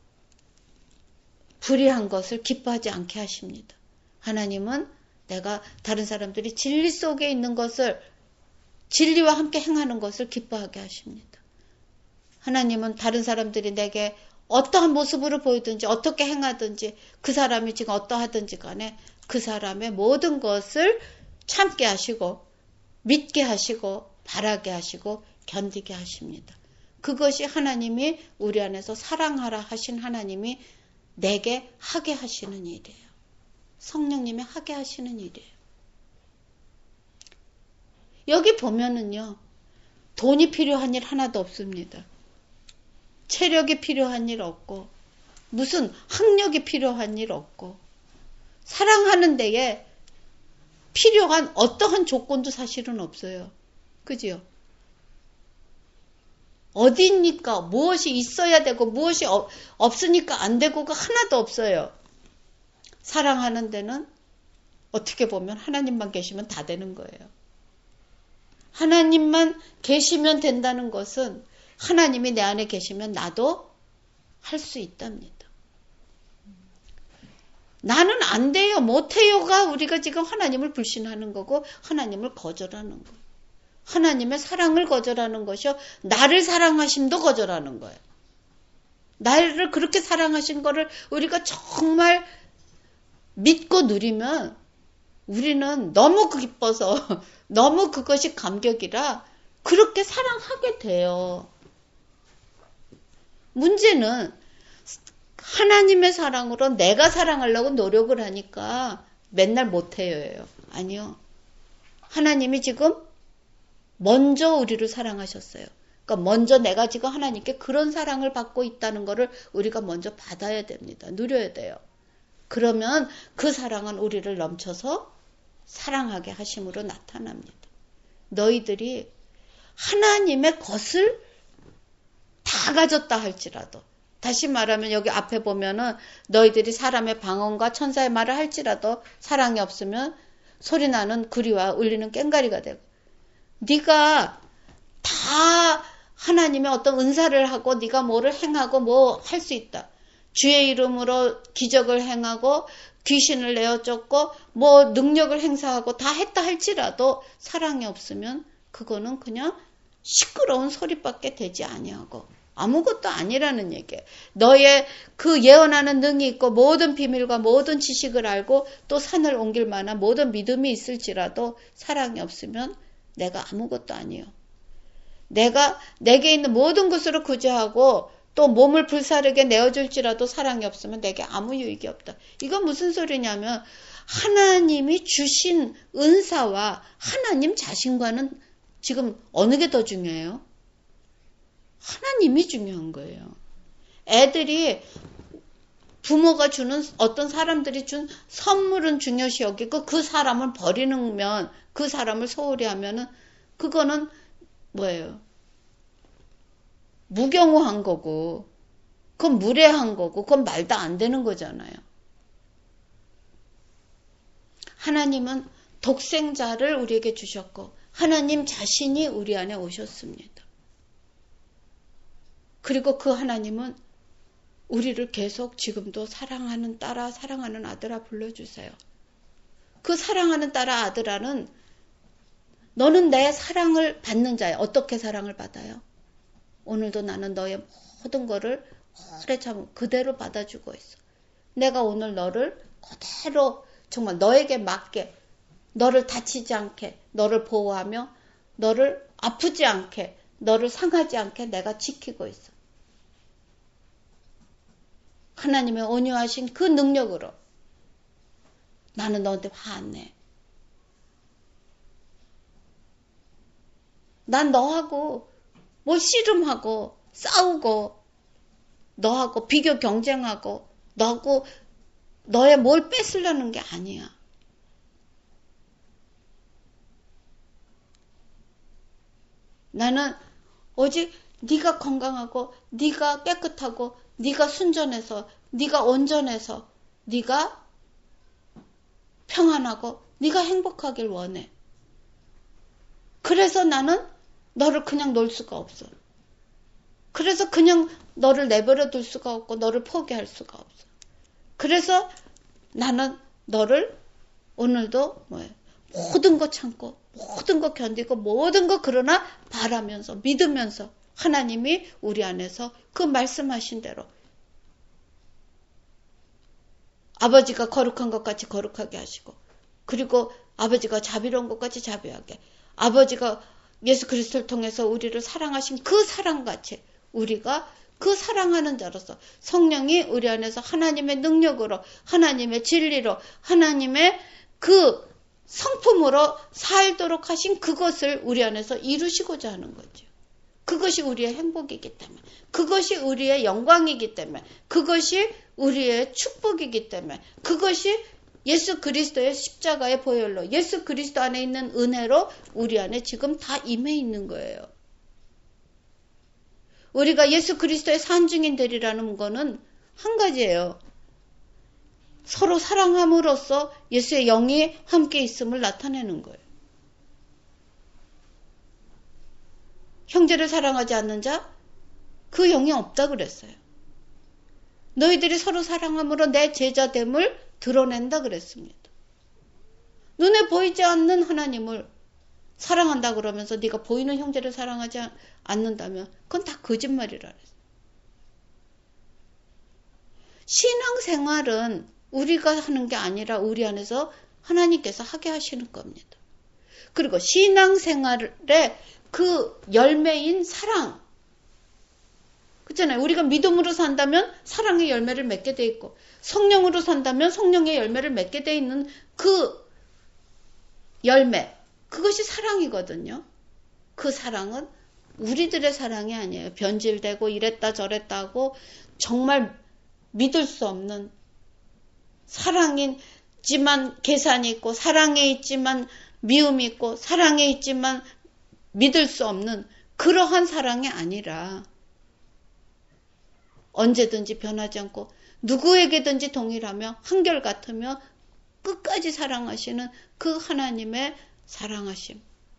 불의한 것을 기뻐하지 않게 하십니다. 하나님은 내가 다른 사람들이 진리 속에 있는 것을, 진리와 함께 행하는 것을 기뻐하게 하십니다. 하나님은 다른 사람들이 내게 어떠한 모습으로 보이든지 어떻게 행하든지, 그 사람이 지금 어떠하든지 간에 그 사람의 모든 것을 참게 하시고, 믿게 하시고, 바라게 하시고, 견디게 하십니다. 그것이 하나님이 우리 안에서 사랑하라 하신 하나님이 내게 하게 하시는 일이에요. 성령님이 하게 하시는 일이에요. 여기 보면은요, 돈이 필요한 일 하나도 없습니다. 체력이 필요한 일 없고, 무슨 학력이 필요한 일 없고, 사랑하는 데에 필요한 어떠한 조건도 사실은 없어요. 그지요? 어디니까 무엇이 있어야 되고 무엇이 없으니까 안 되고가 하나도 없어요. 사랑하는 데는 어떻게 보면 하나님만 계시면 다 되는 거예요. 하나님만 계시면 된다는 것은 하나님이 내 안에 계시면 나도 할 수 있답니다. 나는 안 돼요, 못해요가 우리가 지금 하나님을 불신하는 거고 하나님을 거절하는 거예요. 하나님의 사랑을 거절하는 것이요, 나를 사랑하심도 거절하는 거예요. 나를 그렇게 사랑하신 거를 우리가 정말 믿고 누리면 우리는 너무 기뻐서 너무 그것이 감격이라 그렇게 사랑하게 돼요. 문제는 하나님의 사랑으로 내가 사랑하려고 노력을 하니까 맨날 못해요예요. 아니요. 하나님이 지금 먼저 우리를 사랑하셨어요. 그러니까 먼저 내가 지금 하나님께 그런 사랑을 받고 있다는 것을 우리가 먼저 받아야 됩니다. 누려야 돼요. 그러면 그 사랑은 우리를 넘쳐서 사랑하게 하심으로 나타납니다. 너희들이 하나님의 것을 다 가졌다 할지라도, 다시 말하면 여기 앞에 보면은 너희들이 사람의 방언과 천사의 말을 할지라도 사랑이 없으면 소리나는 구리와 울리는 꽹과리가 되고, 네가 다 하나님의 어떤 은사를 하고 네가 뭐를 행하고 뭐 할 수 있다. 주의 이름으로 기적을 행하고 귀신을 내어쫓고 뭐 능력을 행사하고 다 했다 할지라도 사랑이 없으면 그거는 그냥 시끄러운 소리밖에 되지 아니하고 아무것도 아니라는 얘기예요. 너의 그 예언하는 능이 있고 모든 비밀과 모든 지식을 알고 또 산을 옮길 만한 모든 믿음이 있을지라도 사랑이 없으면 내가 아무것도 아니요. 내게 있는 모든 것으로 구제하고 또 몸을 불사르게 내어줄지라도 사랑이 없으면 내게 아무 유익이 없다. 이건 무슨 소리냐면 하나님이 주신 은사와 하나님 자신과는 지금 어느 게 더 중요해요? 하나님이 중요한 거예요. 애들이 부모가 주는 어떤 사람들이 준 선물은 중요시 여기고 그 사람을 버리면 그 사람을 소홀히 하면은 그거는 뭐예요? 무경호한 거고 그건 무례한 거고 그건 말도 안 되는 거잖아요. 하나님은 독생자를 우리에게 주셨고 하나님 자신이 우리 안에 오셨습니다. 그리고 그 하나님은 우리를 계속 지금도 사랑하는 딸아, 사랑하는 아들아 불러주세요. 그 사랑하는 딸아, 아들아는 너는 내 사랑을 받는 자야. 어떻게 사랑을 받아요? 오늘도 나는 너의 모든 거를 오래 참 그대로 받아주고 있어. 내가 오늘 너를 그대로 정말 너에게 맞게, 너를 다치지 않게, 너를 보호하며 너를 아프지 않게, 너를 상하지 않게 내가 지키고 있어. 하나님의 온유하신 그 능력으로 나는 너한테 화 안 내. 난 너하고 뭐 씨름하고 싸우고 너하고 비교 경쟁하고 너하고 너의 뭘 뺏으려는 게 아니야. 나는 오직 네가 건강하고 네가 깨끗하고 네가 순전해서 네가 온전해서 네가 평안하고 네가 행복하길 원해. 그래서 나는 너를 그냥 놓을 수가 없어. 그래서 그냥 너를 내버려 둘 수가 없고 너를 포기할 수가 없어. 그래서 나는 너를 오늘도 모든 거 참고 모든 거 견디고 모든 거 그러나 바라면서 믿으면서 하나님이 우리 안에서 그 말씀하신 대로 아버지가 거룩한 것 같이 거룩하게 하시고 그리고 아버지가 자비로운 것 같이 자비하게 아버지가 예수 그리스도를 통해서 우리를 사랑하신 그 사랑같이 우리가 그 사랑하는 자로서 성령이 우리 안에서 하나님의 능력으로 하나님의 진리로 하나님의 그 성품으로 살도록 하신 그것을 우리 안에서 이루시고자 하는 거죠. 그것이 우리의 행복이기 때문에 그것이 우리의 영광이기 때문에 그것이 우리의 축복이기 때문에 그것이 예수 그리스도의 십자가의 보혈로 예수 그리스도 안에 있는 은혜로 우리 안에 지금 다 임해 있는 거예요. 우리가 예수 그리스도의 산증인 되리라는 거는 한 가지예요. 서로 사랑함으로써 예수의 영이 함께 있음을 나타내는 거예요. 형제를 사랑하지 않는 자, 그 영이 없다 그랬어요. 너희들이 서로 사랑함으로 내 제자됨을 드러낸다 그랬습니다. 눈에 보이지 않는 하나님을 사랑한다 그러면서 네가 보이는 형제를 사랑하지 않는다면 그건 다 거짓말이라 그랬어요. 신앙생활은 우리가 하는 게 아니라 우리 안에서 하나님께서 하게 하시는 겁니다. 그리고 신앙생활의 그 열매인 사랑. 그렇잖아요. 우리가 믿음으로 산다면 사랑의 열매를 맺게 돼 있고 성령으로 산다면 성령의 열매를 맺게 돼 있는 그 열매. 그것이 사랑이거든요. 그 사랑은 우리들의 사랑이 아니에요. 변질되고 이랬다 저랬다 하고 정말 믿을 수 없는 사랑이지만 계산이 있고 사랑에 있지만 미움이 있고 사랑에 있지만 믿을 수 없는 그러한 사랑이 아니라 언제든지 변하지 않고 누구에게든지 동일하며 한결같으며 끝까지 사랑하시는 그 하나님의 사랑하심.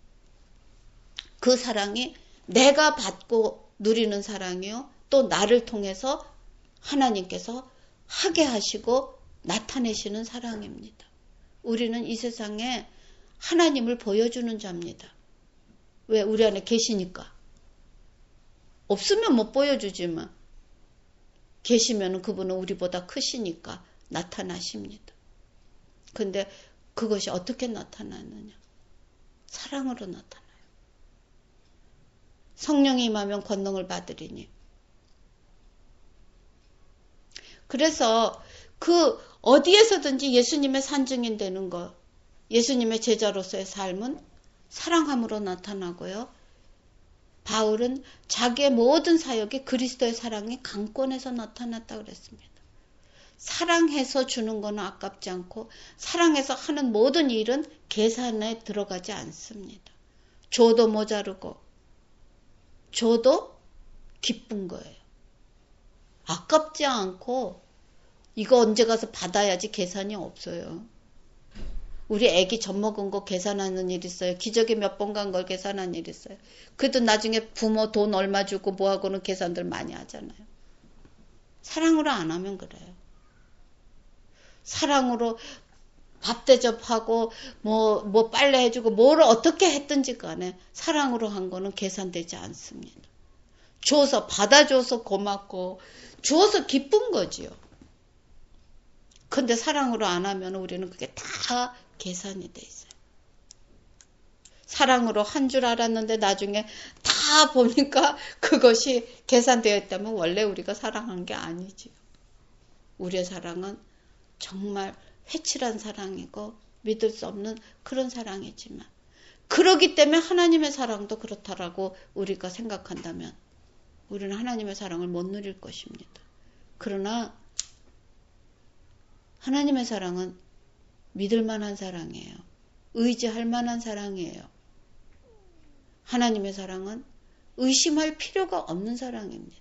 그 사랑이 내가 받고 누리는 사랑이요. 또 나를 통해서 하나님께서 하게 하시고 나타내시는 사랑입니다. 우리는 이 세상에 하나님을 보여주는 자입니다. 왜? 우리 안에 계시니까. 없으면 못 보여주지만 계시면 그분은 우리보다 크시니까 나타나십니다. 근데 그것이 어떻게 나타나느냐? 사랑으로 나타나요. 성령이 임하면 권능을 받으리니. 그래서 그 어디에서든지 예수님의 산증인 되는 것, 예수님의 제자로서의 삶은 사랑함으로 나타나고요. 바울은 자기의 모든 사역이 그리스도의 사랑이 강권해서 나타났다고 그랬습니다. 사랑해서 주는 것은 아깝지 않고 사랑해서 하는 모든 일은 계산에 들어가지 않습니다. 줘도 모자르고 줘도 기쁜 거예요. 아깝지 않고 이거 언제 가서 받아야지 계산이 없어요. 우리 애기 젖 먹은 거 계산하는 일 있어요. 기저귀 몇 번 간 걸 계산하는 일 있어요. 그래도 나중에 부모 돈 얼마 주고 뭐하고는 계산들 많이 하잖아요. 사랑으로 안 하면 그래요. 사랑으로 밥 대접하고 뭐 빨래 해주고 뭘 어떻게 했든지 간에 사랑으로 한 거는 계산되지 않습니다. 줘서 받아줘서 고맙고 줘서 기쁜 거지요. 근데 사랑으로 안 하면 우리는 그게 다 계산이 돼 있어요. 사랑으로 한 줄 알았는데 나중에 다 보니까 그것이 계산되어 있다면 원래 우리가 사랑한 게 아니지요. 우리의 사랑은 정말 회칠한 사랑이고 믿을 수 없는 그런 사랑이지만 그러기 때문에 하나님의 사랑도 그렇다라고 우리가 생각한다면 우리는 하나님의 사랑을 못 누릴 것입니다. 그러나 하나님의 사랑은 믿을 만한 사랑이에요. 의지할 만한 사랑이에요. 하나님의 사랑은 의심할 필요가 없는 사랑입니다.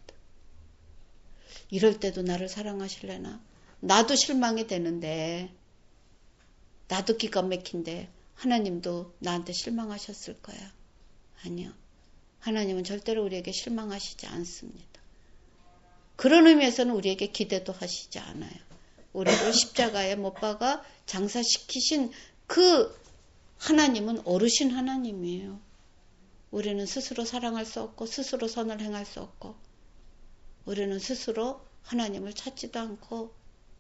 이럴 때도 나를 사랑하실래나? 나도 실망이 되는데 나도 기가 막힌데 하나님도 나한테 실망하셨을 거야. 아니요. 하나님은 절대로 우리에게 실망하시지 않습니다. 그런 의미에서는 우리에게 기대도 하시지 않아요. 우리를 십자가에 못 박아 장사시키신 그 하나님은 어르신 하나님이에요. 우리는 스스로 사랑할 수 없고 스스로 선을 행할 수 없고 우리는 스스로 하나님을 찾지도 않고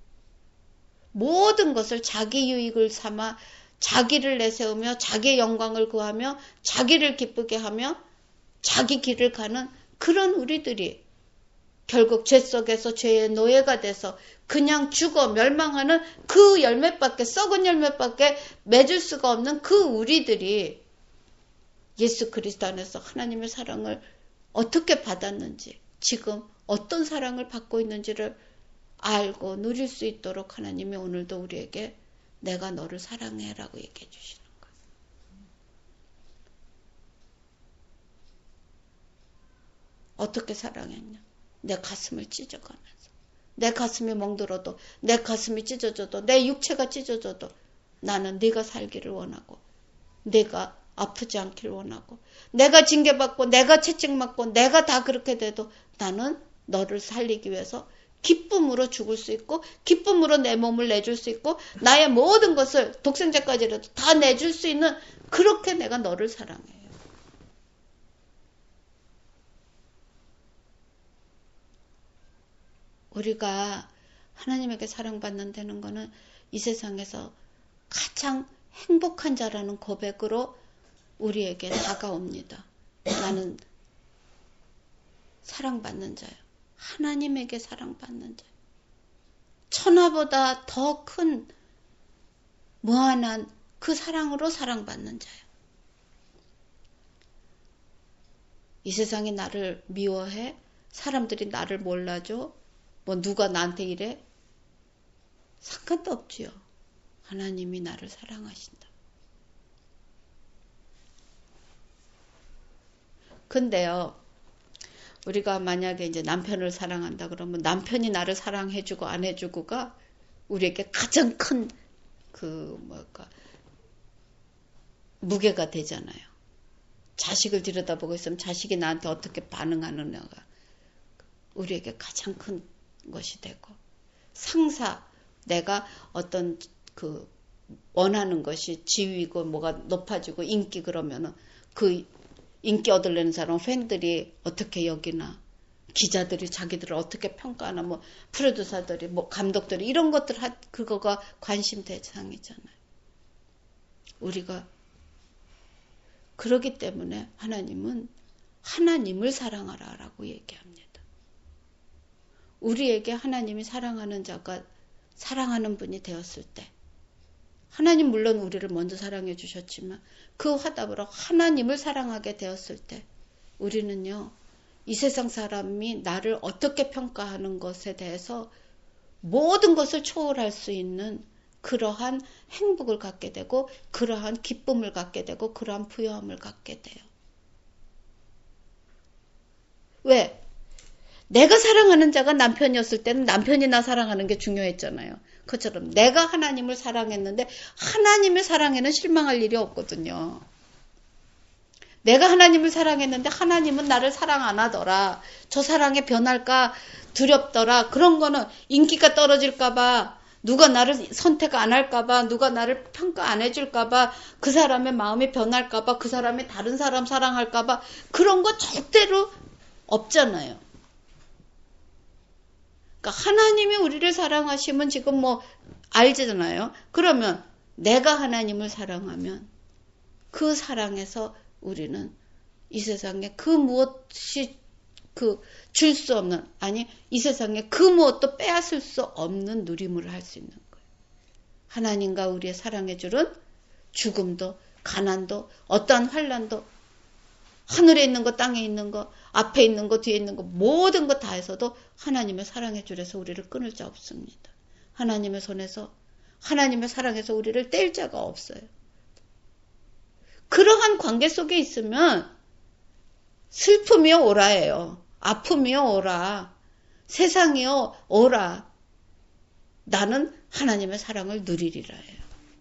모든 것을 자기 유익을 삼아 자기를 내세우며 자기의 영광을 구하며 자기를 기쁘게 하며 자기 길을 가는 그런 우리들이 결국 죄 속에서 죄의 노예가 돼서 그냥 죽어 멸망하는 그 열매밖에 썩은 열매밖에 맺을 수가 없는 그 우리들이 예수 그리스도 안에서 하나님의 사랑을 어떻게 받았는지 지금 어떤 사랑을 받고 있는지를 알고 누릴 수 있도록 하나님이 오늘도 우리에게 내가 너를 사랑해라고 얘기해 주시는 거예요. 어떻게 사랑했냐? 내 가슴을 찢어가면서 내 가슴이 멍들어도 내 가슴이 찢어져도 내 육체가 찢어져도 나는 네가 살기를 원하고 네가 아프지 않기를 원하고 내가 징계받고 내가 채찍맞고 내가 다 그렇게 돼도 나는 너를 살리기 위해서 기쁨으로 죽을 수 있고 기쁨으로 내 몸을 내줄 수 있고 나의 모든 것을 독생자까지라도 다 내줄 수 있는 그렇게 내가 너를 사랑해요. 우리가 하나님에게 사랑받는다는 것은 이 세상에서 가장 행복한 자라는 고백으로 우리에게 다가옵니다. 나는 사랑받는 자요. 하나님에게 사랑받는 자요. 천하보다 더 큰 무한한 그 사랑으로 사랑받는 자요. 이 세상이 나를 미워해? 사람들이 나를 몰라줘? 뭐 누가 나한테 이래? 상관도 없지요. 하나님이 나를 사랑하신다. 근데요, 우리가 만약에 이제 남편을 사랑한다 그러면 남편이 나를 사랑해주고 안 해주고가 우리에게 가장 큰 무게가 되잖아요. 자식을 들여다보고 있으면 자식이 나한테 어떻게 반응하느냐가 우리에게 가장 큰 것이 되고, 상사, 내가 어떤 원하는 것이 지위고 뭐가 높아지고 인기 그러면은 그 인기 얻으려는 사람 팬들이 어떻게 여기나, 기자들이 자기들을 어떻게 평가하나, 뭐 프로듀서들이 뭐 감독들이 이런 것들 그거가 관심 대상이잖아요. 우리가 그러기 때문에 하나님은 하나님을 사랑하라라고 얘기합니다. 우리에게 하나님이 사랑하는 자가 사랑하는 분이 되었을 때, 하나님 물론 우리를 먼저 사랑해 주셨지만 그 화답으로 하나님을 사랑하게 되었을 때 우리는요, 이 세상 사람이 나를 어떻게 평가하는 것에 대해서 모든 것을 초월할 수 있는 그러한 행복을 갖게 되고, 그러한 기쁨을 갖게 되고, 그러한 부여함을 갖게 돼요. 왜? 내가 사랑하는 자가 남편이었을 때는 남편이 나 사랑하는 게 중요했잖아요. 그처럼 내가 하나님을 사랑했는데 하나님의 사랑에는 실망할 일이 없거든요. 내가 하나님을 사랑했는데 하나님은 나를 사랑 안 하더라, 저 사랑에 변할까 두렵더라, 그런 거는 인기가 떨어질까봐, 누가 나를 선택 안 할까봐, 누가 나를 평가 안 해줄까봐, 그 사람의 마음이 변할까봐, 그 사람이 다른 사람 사랑할까봐, 그런 거 절대로 없잖아요. 그러니까 하나님이 우리를 사랑하시면 지금 뭐 알잖아요. 그러면 내가 하나님을 사랑하면 그 사랑에서 우리는 이 세상에 그 무엇이 줄 수 없는, 아니 이 세상에 그 무엇도 빼앗을 수 없는 누림을 할 수 있는 거예요. 하나님과 우리의 사랑의 줄은 죽음도 가난도 어떠한 환난도, 하늘에 있는 거 땅에 있는 거 앞에 있는 거 뒤에 있는 거 모든 거 다 해서도 하나님의 사랑의 줄에서 우리를 끊을 자 없습니다. 하나님의 손에서, 하나님의 사랑에서 우리를 뗄 자가 없어요. 그러한 관계 속에 있으면 슬픔이요 오라예요. 아픔이요 오라. 세상이요 오라. 나는 하나님의 사랑을 누리리라 해요.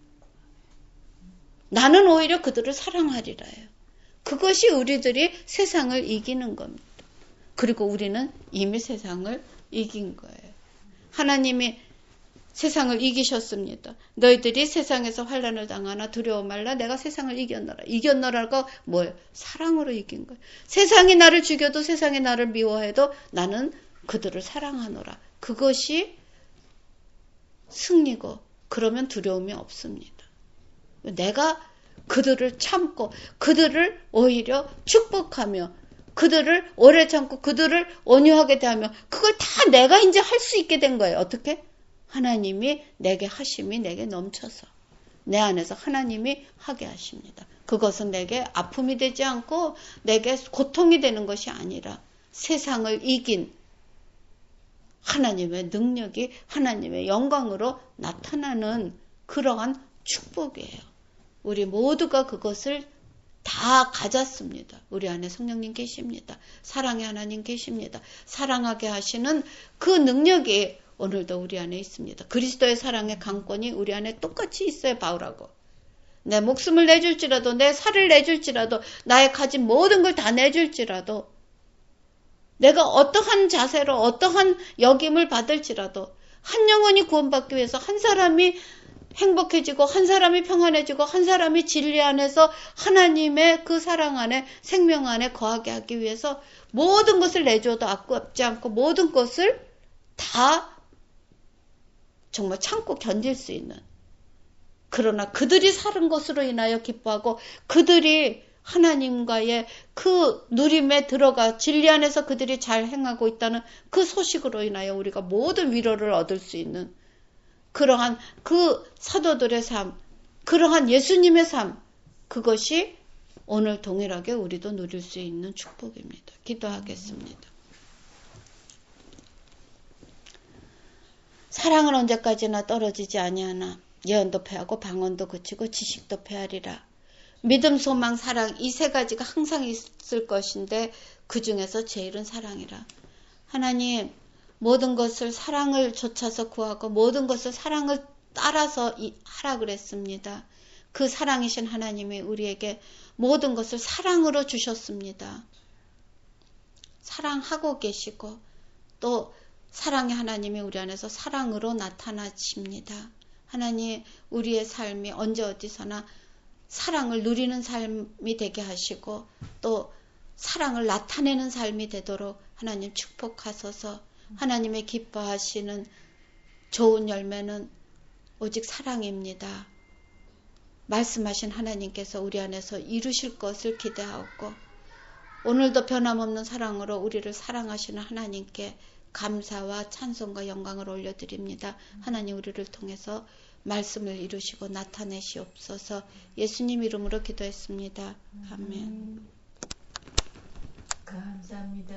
나는 오히려 그들을 사랑하리라 해요. 그것이 우리들이 세상을 이기는 겁니다. 그리고 우리는 이미 세상을 이긴 거예요. 하나님이 세상을 이기셨습니다. 너희들이 세상에서 환난을 당하나 두려워 말라. 내가 세상을 이겼노라. 이겼노라가 뭐예요? 사랑으로 이긴 거예요. 세상이 나를 죽여도 세상이 나를 미워해도 나는 그들을 사랑하노라. 그것이 승리고, 그러면 두려움이 없습니다. 내가 그들을 참고 그들을 오히려 축복하며 그들을 오래 참고 그들을 온유하게 대하며 그걸 다 내가 이제 할 수 있게 된 거예요. 어떻게? 하나님이 내게 하심이 내게 넘쳐서 내 안에서 하나님이 하게 하십니다. 그것은 내게 아픔이 되지 않고 내게 고통이 되는 것이 아니라 세상을 이긴 하나님의 능력이 하나님의 영광으로 나타나는 그러한 축복이에요. 우리 모두가 그것을 다 가졌습니다. 우리 안에 성령님 계십니다. 사랑의 하나님 계십니다. 사랑하게 하시는 그 능력이 오늘도 우리 안에 있습니다. 그리스도의 사랑의 강권이 우리 안에 똑같이 있어요. 바울하고. 내 목숨을 내줄지라도, 내 살을 내줄지라도, 나의 가진 모든 걸 다 내줄지라도, 내가 어떠한 자세로 어떠한 역임을 받을지라도 한 영혼이 구원받기 위해서 한 사람이 행복해지고 한 사람이 평안해지고 한 사람이 진리 안에서 하나님의 그 사랑 안에 생명 안에 거하게 하기 위해서 모든 것을 내줘도 아깝지 않고 모든 것을 다 정말 참고 견딜 수 있는, 그러나 그들이 사는 것으로 인하여 기뻐하고 그들이 하나님과의 그 누림에 들어가 진리 안에서 그들이 잘 행하고 있다는 그 소식으로 인하여 우리가 모든 위로를 얻을 수 있는 그러한 그 사도들의 삶, 그러한 예수님의 삶, 그것이 오늘 동일하게 우리도 누릴 수 있는 축복입니다. 기도하겠습니다. 사랑은 언제까지나 떨어지지 아니하나 예언도 패하고 방언도 그치고 지식도 패하리라. 믿음, 소망, 사랑 이 세 가지가 항상 있을 것인데 그 중에서 제일은 사랑이라. 하나님 모든 것을 사랑을 좇아서 구하고 모든 것을 사랑을 따라서 하라 그랬습니다. 그 사랑이신 하나님이 우리에게 모든 것을 사랑으로 주셨습니다. 사랑하고 계시고 또 사랑의 하나님이 우리 안에서 사랑으로 나타나십니다. 하나님 우리의 삶이 언제 어디서나 사랑을 누리는 삶이 되게 하시고 또 사랑을 나타내는 삶이 되도록 하나님 축복하소서. 하나님의 기뻐하시는 좋은 열매는 오직 사랑입니다. 말씀하신 하나님께서 우리 안에서 이루실 것을 기대하고 오늘도 변함없는 사랑으로 우리를 사랑하시는 하나님께 감사와 찬송과 영광을 올려드립니다. 하나님 우리를 통해서 말씀을 이루시고 나타내시옵소서. 예수님 이름으로 기도했습니다. 아멘. 감사합니다.